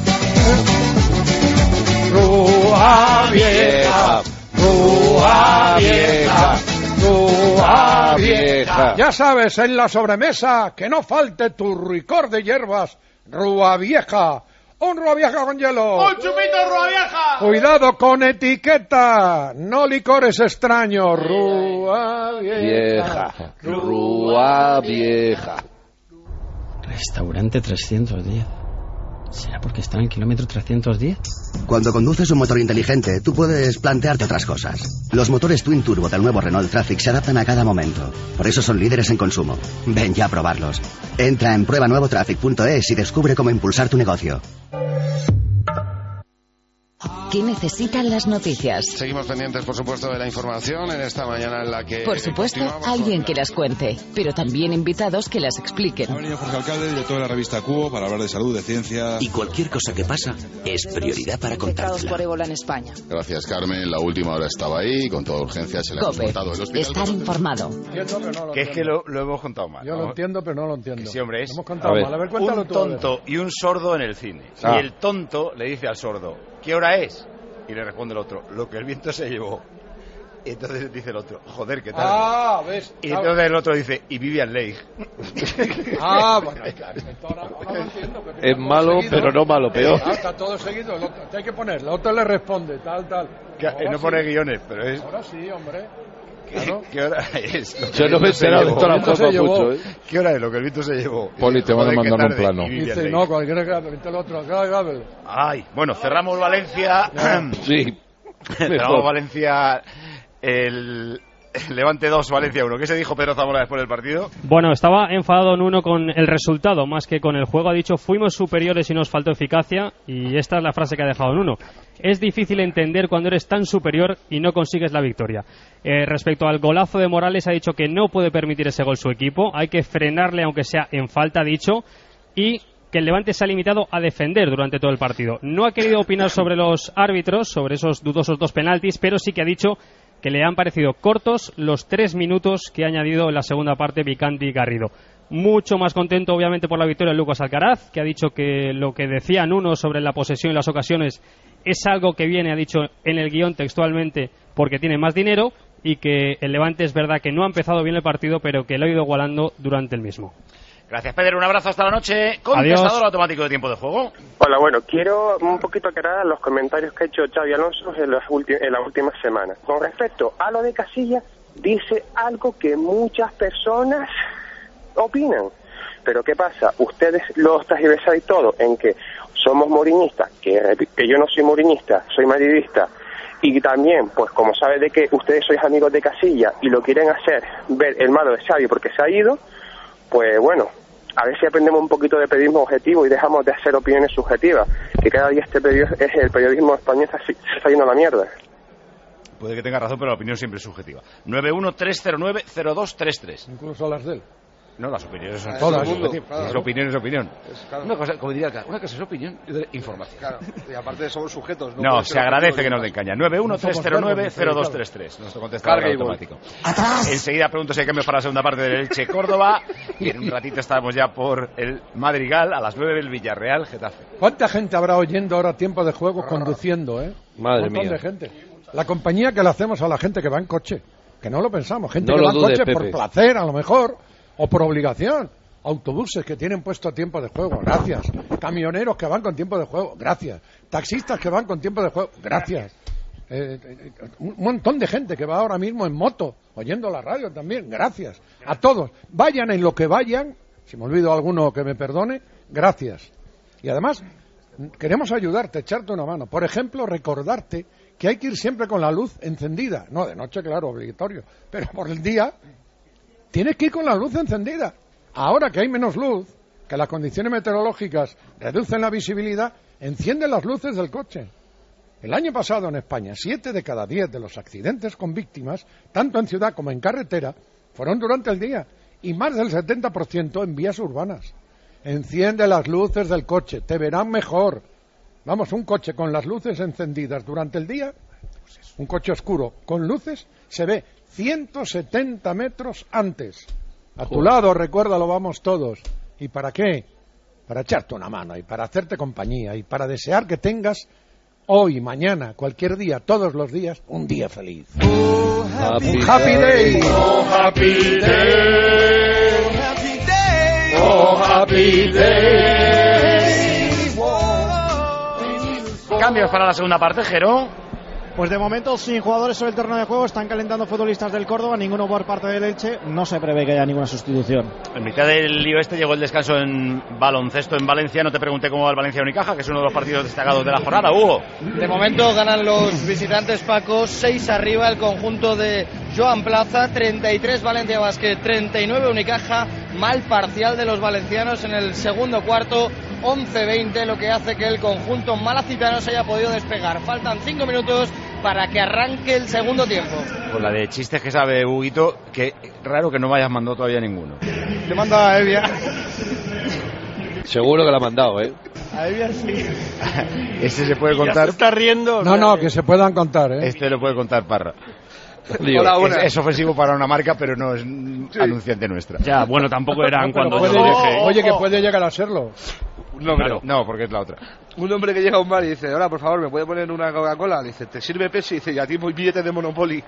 Rúa vieja, rúa vieja, rúa vieja. Ya sabes, en la sobremesa, que no falte tu licor de hierbas, rúa vieja. Un rúa vieja con hielo. ¡Un chupito rúa vieja! Cuidado con etiqueta, no licores extraños, rúa vieja. Vieja. Rúa vieja. Restaurante trescientos diez. ¿Será porque está en el kilómetro trescientos diez? Cuando conduces un motor inteligente, tú puedes plantearte otras cosas. Los motores Twin Turbo del nuevo Renault Traffic se adaptan a cada momento. Por eso son líderes en consumo. Ven ya a probarlos. Entra en prueba nuevo traffic punto es y descubre cómo impulsar tu negocio. ¿Qué necesitan las noticias? Seguimos pendientes, por supuesto, de la información en esta mañana en la que... Por supuesto, continuamos alguien que las cuente, pero también invitados que las expliquen. Ha venido Jorge Alcalde, director de la revista Cubo, para hablar de salud, de ciencia... Y cualquier cosa que pasa es prioridad para Infectados contársela. por ébola en España. Gracias, Carmen. La última hora estaba ahí, con toda urgencia se le ha COPE. transportado el hospital. Estar informado. Que es que lo, lo hemos contado mal. Yo ¿no? lo entiendo, pero no lo entiendo. Que sí, hombre, es Lo hemos contado mal. A ver, cuéntalo un tú, a ver. tonto y un sordo en el cine. Ah. Y el tonto le dice al sordo, ¿qué hora es? Y le responde el otro, lo que el viento se llevó. Y entonces dice el otro, joder, ¿qué tal? Ah, ves. Y entonces el otro dice, y Vivian Leigh. Ah, bueno, claro. Ahora, ahora lo entiendo. Pepe. Es Está todo malo, seguido. pero no malo, peor. Ah, está todo seguido. El otro, te hay que poner. El otro le responde, tal, tal. Que, Ahora no sí. pone guiones, pero es... Ahora sí, hombre. ¿Qué, Claro. ¿Qué hora es? Lo que Yo el no me he viento se enterado de llevó. toda la El viento se forma llevó. mucho, ¿eh? ¿Qué hora es lo que el viento se llevó? Poli, te van a Joder, qué mandar un tarde. plano. Y Vivian Dice, Leigh. no, cualquiera que vente el otro. Acá, Gabel. Ay, bueno, cerramos Valencia. Sí. Cerramos Mejor. Valencia el, Levante dos, Valencia uno. ¿Qué se dijo Pedro Zamora después del partido? Bueno, estaba enfadado Nuno con el resultado más que con el juego. Ha dicho, fuimos superiores y nos faltó eficacia. Y esta es la frase que ha dejado Nuno. Es difícil entender cuando eres tan superior y no consigues la victoria. Eh, respecto al golazo de Morales, ha dicho que no puede permitir ese gol su equipo. Hay que frenarle aunque sea en falta, ha dicho. Y que el Levante se ha limitado a defender durante todo el partido. No ha querido opinar sobre los árbitros, sobre esos dudosos dos penaltis, pero sí que ha dicho que le han parecido cortos los tres minutos que ha añadido en la segunda parte Vicanti y Garrido. Mucho más contento, obviamente, por la victoria de Lucas Alcaraz, que ha dicho que lo que decía Nuno sobre la posesión y las ocasiones es algo que viene, ha dicho en el guión textualmente, porque tiene más dinero, y que el Levante es verdad que no ha empezado bien el partido, pero que lo ha ido igualando durante el mismo. Gracias, Pedro. Un abrazo hasta la noche. Contestador automático de tiempo de juego. Hola, bueno, quiero un poquito aclarar los comentarios que ha hecho Xabi Alonso en las, en las últimas semanas. Con respecto a lo de Casillas, dice algo que muchas personas opinan. Pero ¿qué pasa? Ustedes lo transversáis todo en que somos mourinhistas, que, que yo no soy mourinhista, soy madridista. Y también, pues como sabe de que ustedes sois amigos de Casillas y lo quieren hacer ver el malo de Xavi porque se ha ido, pues bueno, a ver si aprendemos un poquito de periodismo objetivo y dejamos de hacer opiniones subjetivas, que cada día este period- es el periodismo español se, se está yendo a la mierda. Puede que tenga razón, pero la opinión siempre es subjetiva. nueve uno tres cero nueve cero dos tres tres. Incluso las de él. No, las opiniones son todas subjetivas. Claro. Es opinión, es opinión. Es, claro. Una cosa, como diría acá, una cosa es opinión y otra información. Claro, y aparte somos sujetos. No, no se agradece que nos den caña. nueve uno tres cero nueve cero dos tres tres. Nuestro contestador automático. Enseguida pregunto si hay cambios para la segunda parte del Elche Córdoba. Y en un ratito estamos ya por el Madrigal. A las nueve el Villarreal Getafe. ¿Cuánta gente habrá oyendo ahora tiempo de juego conduciendo, eh? Madre Un montón mía. de gente. La compañía que le hacemos a la gente que va en coche. Que no lo pensamos. Gente No que lo va en dudes, coche Pepe. por placer, a lo mejor. O por obligación. Autobuses que tienen puesto tiempo de juego, gracias. Camioneros que van con tiempo de juego, gracias. Taxistas que van con tiempo de juego, gracias. Eh, eh, un montón de gente que va ahora mismo en moto, oyendo la radio también, gracias. A todos, vayan en lo que vayan, si me olvido alguno que me perdone, gracias. Y además, queremos ayudarte, echarte una mano. Por ejemplo, recordarte que hay que ir siempre con la luz encendida. No, de noche, claro, obligatorio. Pero por el día, tienes que ir con la luz encendida. Ahora que hay menos luz, que las condiciones meteorológicas reducen la visibilidad, encienden las luces del coche. El año pasado en España, siete de cada diez de los accidentes con víctimas, tanto en ciudad como en carretera, fueron durante el día, y más del setenta por ciento en vías urbanas. Enciende las luces del coche, te verán mejor. Vamos, un coche con las luces encendidas durante el día, un coche oscuro con luces, se ve ciento setenta metros antes. A tu lado, recuérdalo, vamos todos. ¿Y para qué? Para echarte una mano y para hacerte compañía y para desear que tengas hoy, mañana, cualquier día, todos los días, un día feliz. Oh, happy un happy day. day. Oh, happy day. Oh, happy day. Oh, happy day. Cambios para la segunda parte, Jero. Pues de momento, sin jugadores sobre el terreno de juego, están calentando futbolistas del Córdoba, ninguno por parte del Elche, no se prevé que haya ninguna sustitución. En mitad del lío este llegó el descanso en baloncesto en Valencia. No te pregunté cómo va el Valencia Unicaja, que es uno de los partidos destacados de la jornada. Hugo. De momento ganan los visitantes, Paco, seis arriba el conjunto de Joan Plaza, treinta y tres Valencia Basket, treinta y nueve Unicaja, mal parcial de los valencianos en el segundo cuarto, once veinte, lo que hace que el conjunto malacitano se haya podido despegar. Faltan cinco minutos para que arranque el segundo tiempo. Con la de chistes que sabe Huguito, que raro que no me hayas mandado todavía ninguno. Te manda a Evia. Seguro que la ha mandado, ¿eh? A Evia sí. Este se puede contar. Ya se está riendo. No, no, que se puedan contar, ¿eh? Este lo puede contar Parra. Digo, Hola, es, es ofensivo para una marca, pero no es sí. anunciante nuestra. Ya, bueno, tampoco eran no, cuando puede, yo dije. Oye, que puede llegar a serlo. Un hombre, claro. No, porque es la otra. Un hombre que llega a un bar y dice, hola, por favor, ¿me puede poner una Coca-Cola? Dice, ¿te sirve Pepsi? Y dice, y a ti voy billete de Monopoly.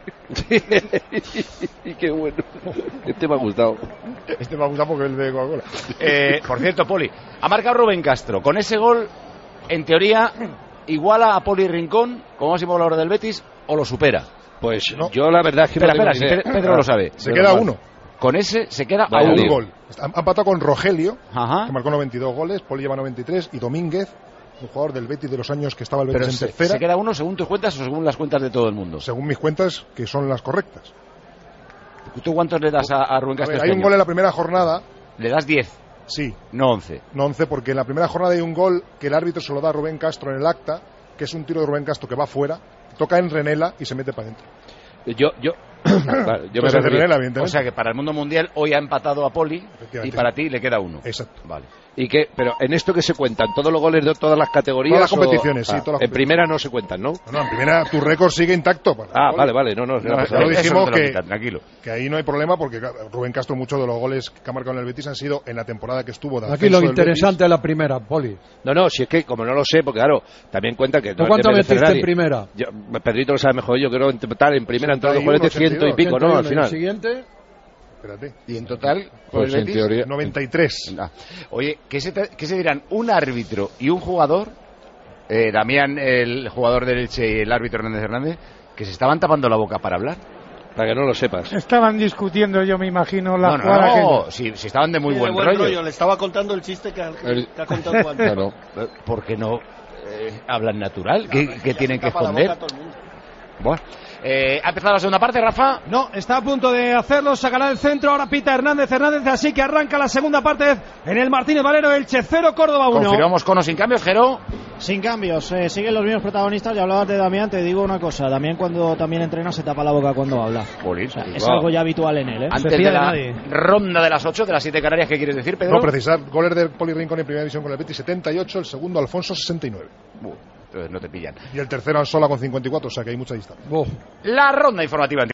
Y qué bueno. Este me ha gustado. Este me ha gustado porque es de Coca-Cola. Eh, por cierto, Poli, ha marcado Rubén Castro. Con ese gol, en teoría, iguala a Poli Rincón como máximo goleador del Betis o lo supera. Pues no. Yo la verdad es que espera, no espera, si Pedro, Pedro lo sabe. Se queda mal. uno. Con ese se queda Vaya a un lío. gol. Ha empatado con Rogelio, Ajá. que marcó noventa y dos goles, Poli lleva noventa y tres, y Domínguez, un jugador del Betis de los años que estaba el Betis Pero en se, tercera. ¿Se queda uno según tus cuentas o según las cuentas de todo el mundo? Según mis cuentas, que son las correctas. ¿Tú cuántos le das a, a Rubén Castro? A ver, este hay un año? gol en la primera jornada. ¿Le das diez? Sí. No once. No once, porque en la primera jornada hay un gol que el árbitro se lo da a Rubén Castro en el acta, que es un tiro de Rubén Castro que va fuera, toca en Renela y se mete para adentro. Yo, yo, vale, yo me Entonces, refería- Renela, evidentemente. O sea que para el mundo mundial hoy ha empatado a Poli y para ti le queda uno. Exacto. Vale. ¿Y qué? Pero en esto que se cuentan, todos los goles de todas las categorías. Todas las o- competiciones, sí, Ah, todas las en primera no se cuentan, ¿no? No, en primera tu récord sigue intacto. Para Ah, el vale, gol. vale, no, no, no, No, pasa ya lo nada. dijimos Eso no te lo que, quitan, tranquilo. que ahí no hay problema porque claro, Rubén Castro, muchos de los goles que ha marcado en el Betis han sido en la temporada que estuvo de Aquí ascenso lo del interesante es la primera, Poli. No, no, si es que como no lo sé, porque claro, también cuenta que... ¿Tú no cuánto debe de metiste en nadie. primera? Yo, Pedrito lo sabe mejor, yo creo en total, en primera, en todos los ochenta y uno, goles, ciento y pico, ¿no? Al ochenta y uno, ¿y el final. siguiente? Espérate. ¿Y en total? Pues con el en Betis? teoría- noventa y tres. Ah. Oye, ¿qué se, te- qué se dirán un árbitro y un jugador, eh, Damián, el jugador del Elche, y el árbitro Hernández Hernández, que se estaban tapando la boca para hablar? Para que no lo sepas. Estaban discutiendo, yo me imagino, la No, jugada no, que- no, si, si estaban de muy Sí, buen, de buen rollo. rollo. Le estaba contando el chiste que ha, El- que ha contado Juan. Claro. ¿Por qué no eh, hablan natural? ¿Qué, qué tienen que Tapa la esconder? boca a todo el mundo. Bueno, eh, ¿ha empezado la segunda parte, Rafa? No, está a punto de hacerlo, sacará el centro, ahora pita Hernández Hernández, así que arranca la segunda parte en el Martínez Valero, Elche cero, Córdoba uno. Confirmamos con o sin cambios, Jero. Sin cambios, eh, siguen los mismos protagonistas. Ya hablabas de Damián, te digo una cosa, Damián cuando también entrena se tapa la boca cuando habla. Jolín, O sea, es wow. algo ya habitual en él, ¿eh? Antes Se fía de la nadie. ronda de las ocho, de las siete Canarias, ¿qué quieres decir, Pedro? No precisar, goles de Poli Rincón en primera división con el Betis setenta y ocho, el segundo Alfonso sesenta y nueve. Uh, entonces no te pillan. Y el tercero Ansola con cincuenta y cuatro, o sea que hay mucha distancia. La ronda informativa.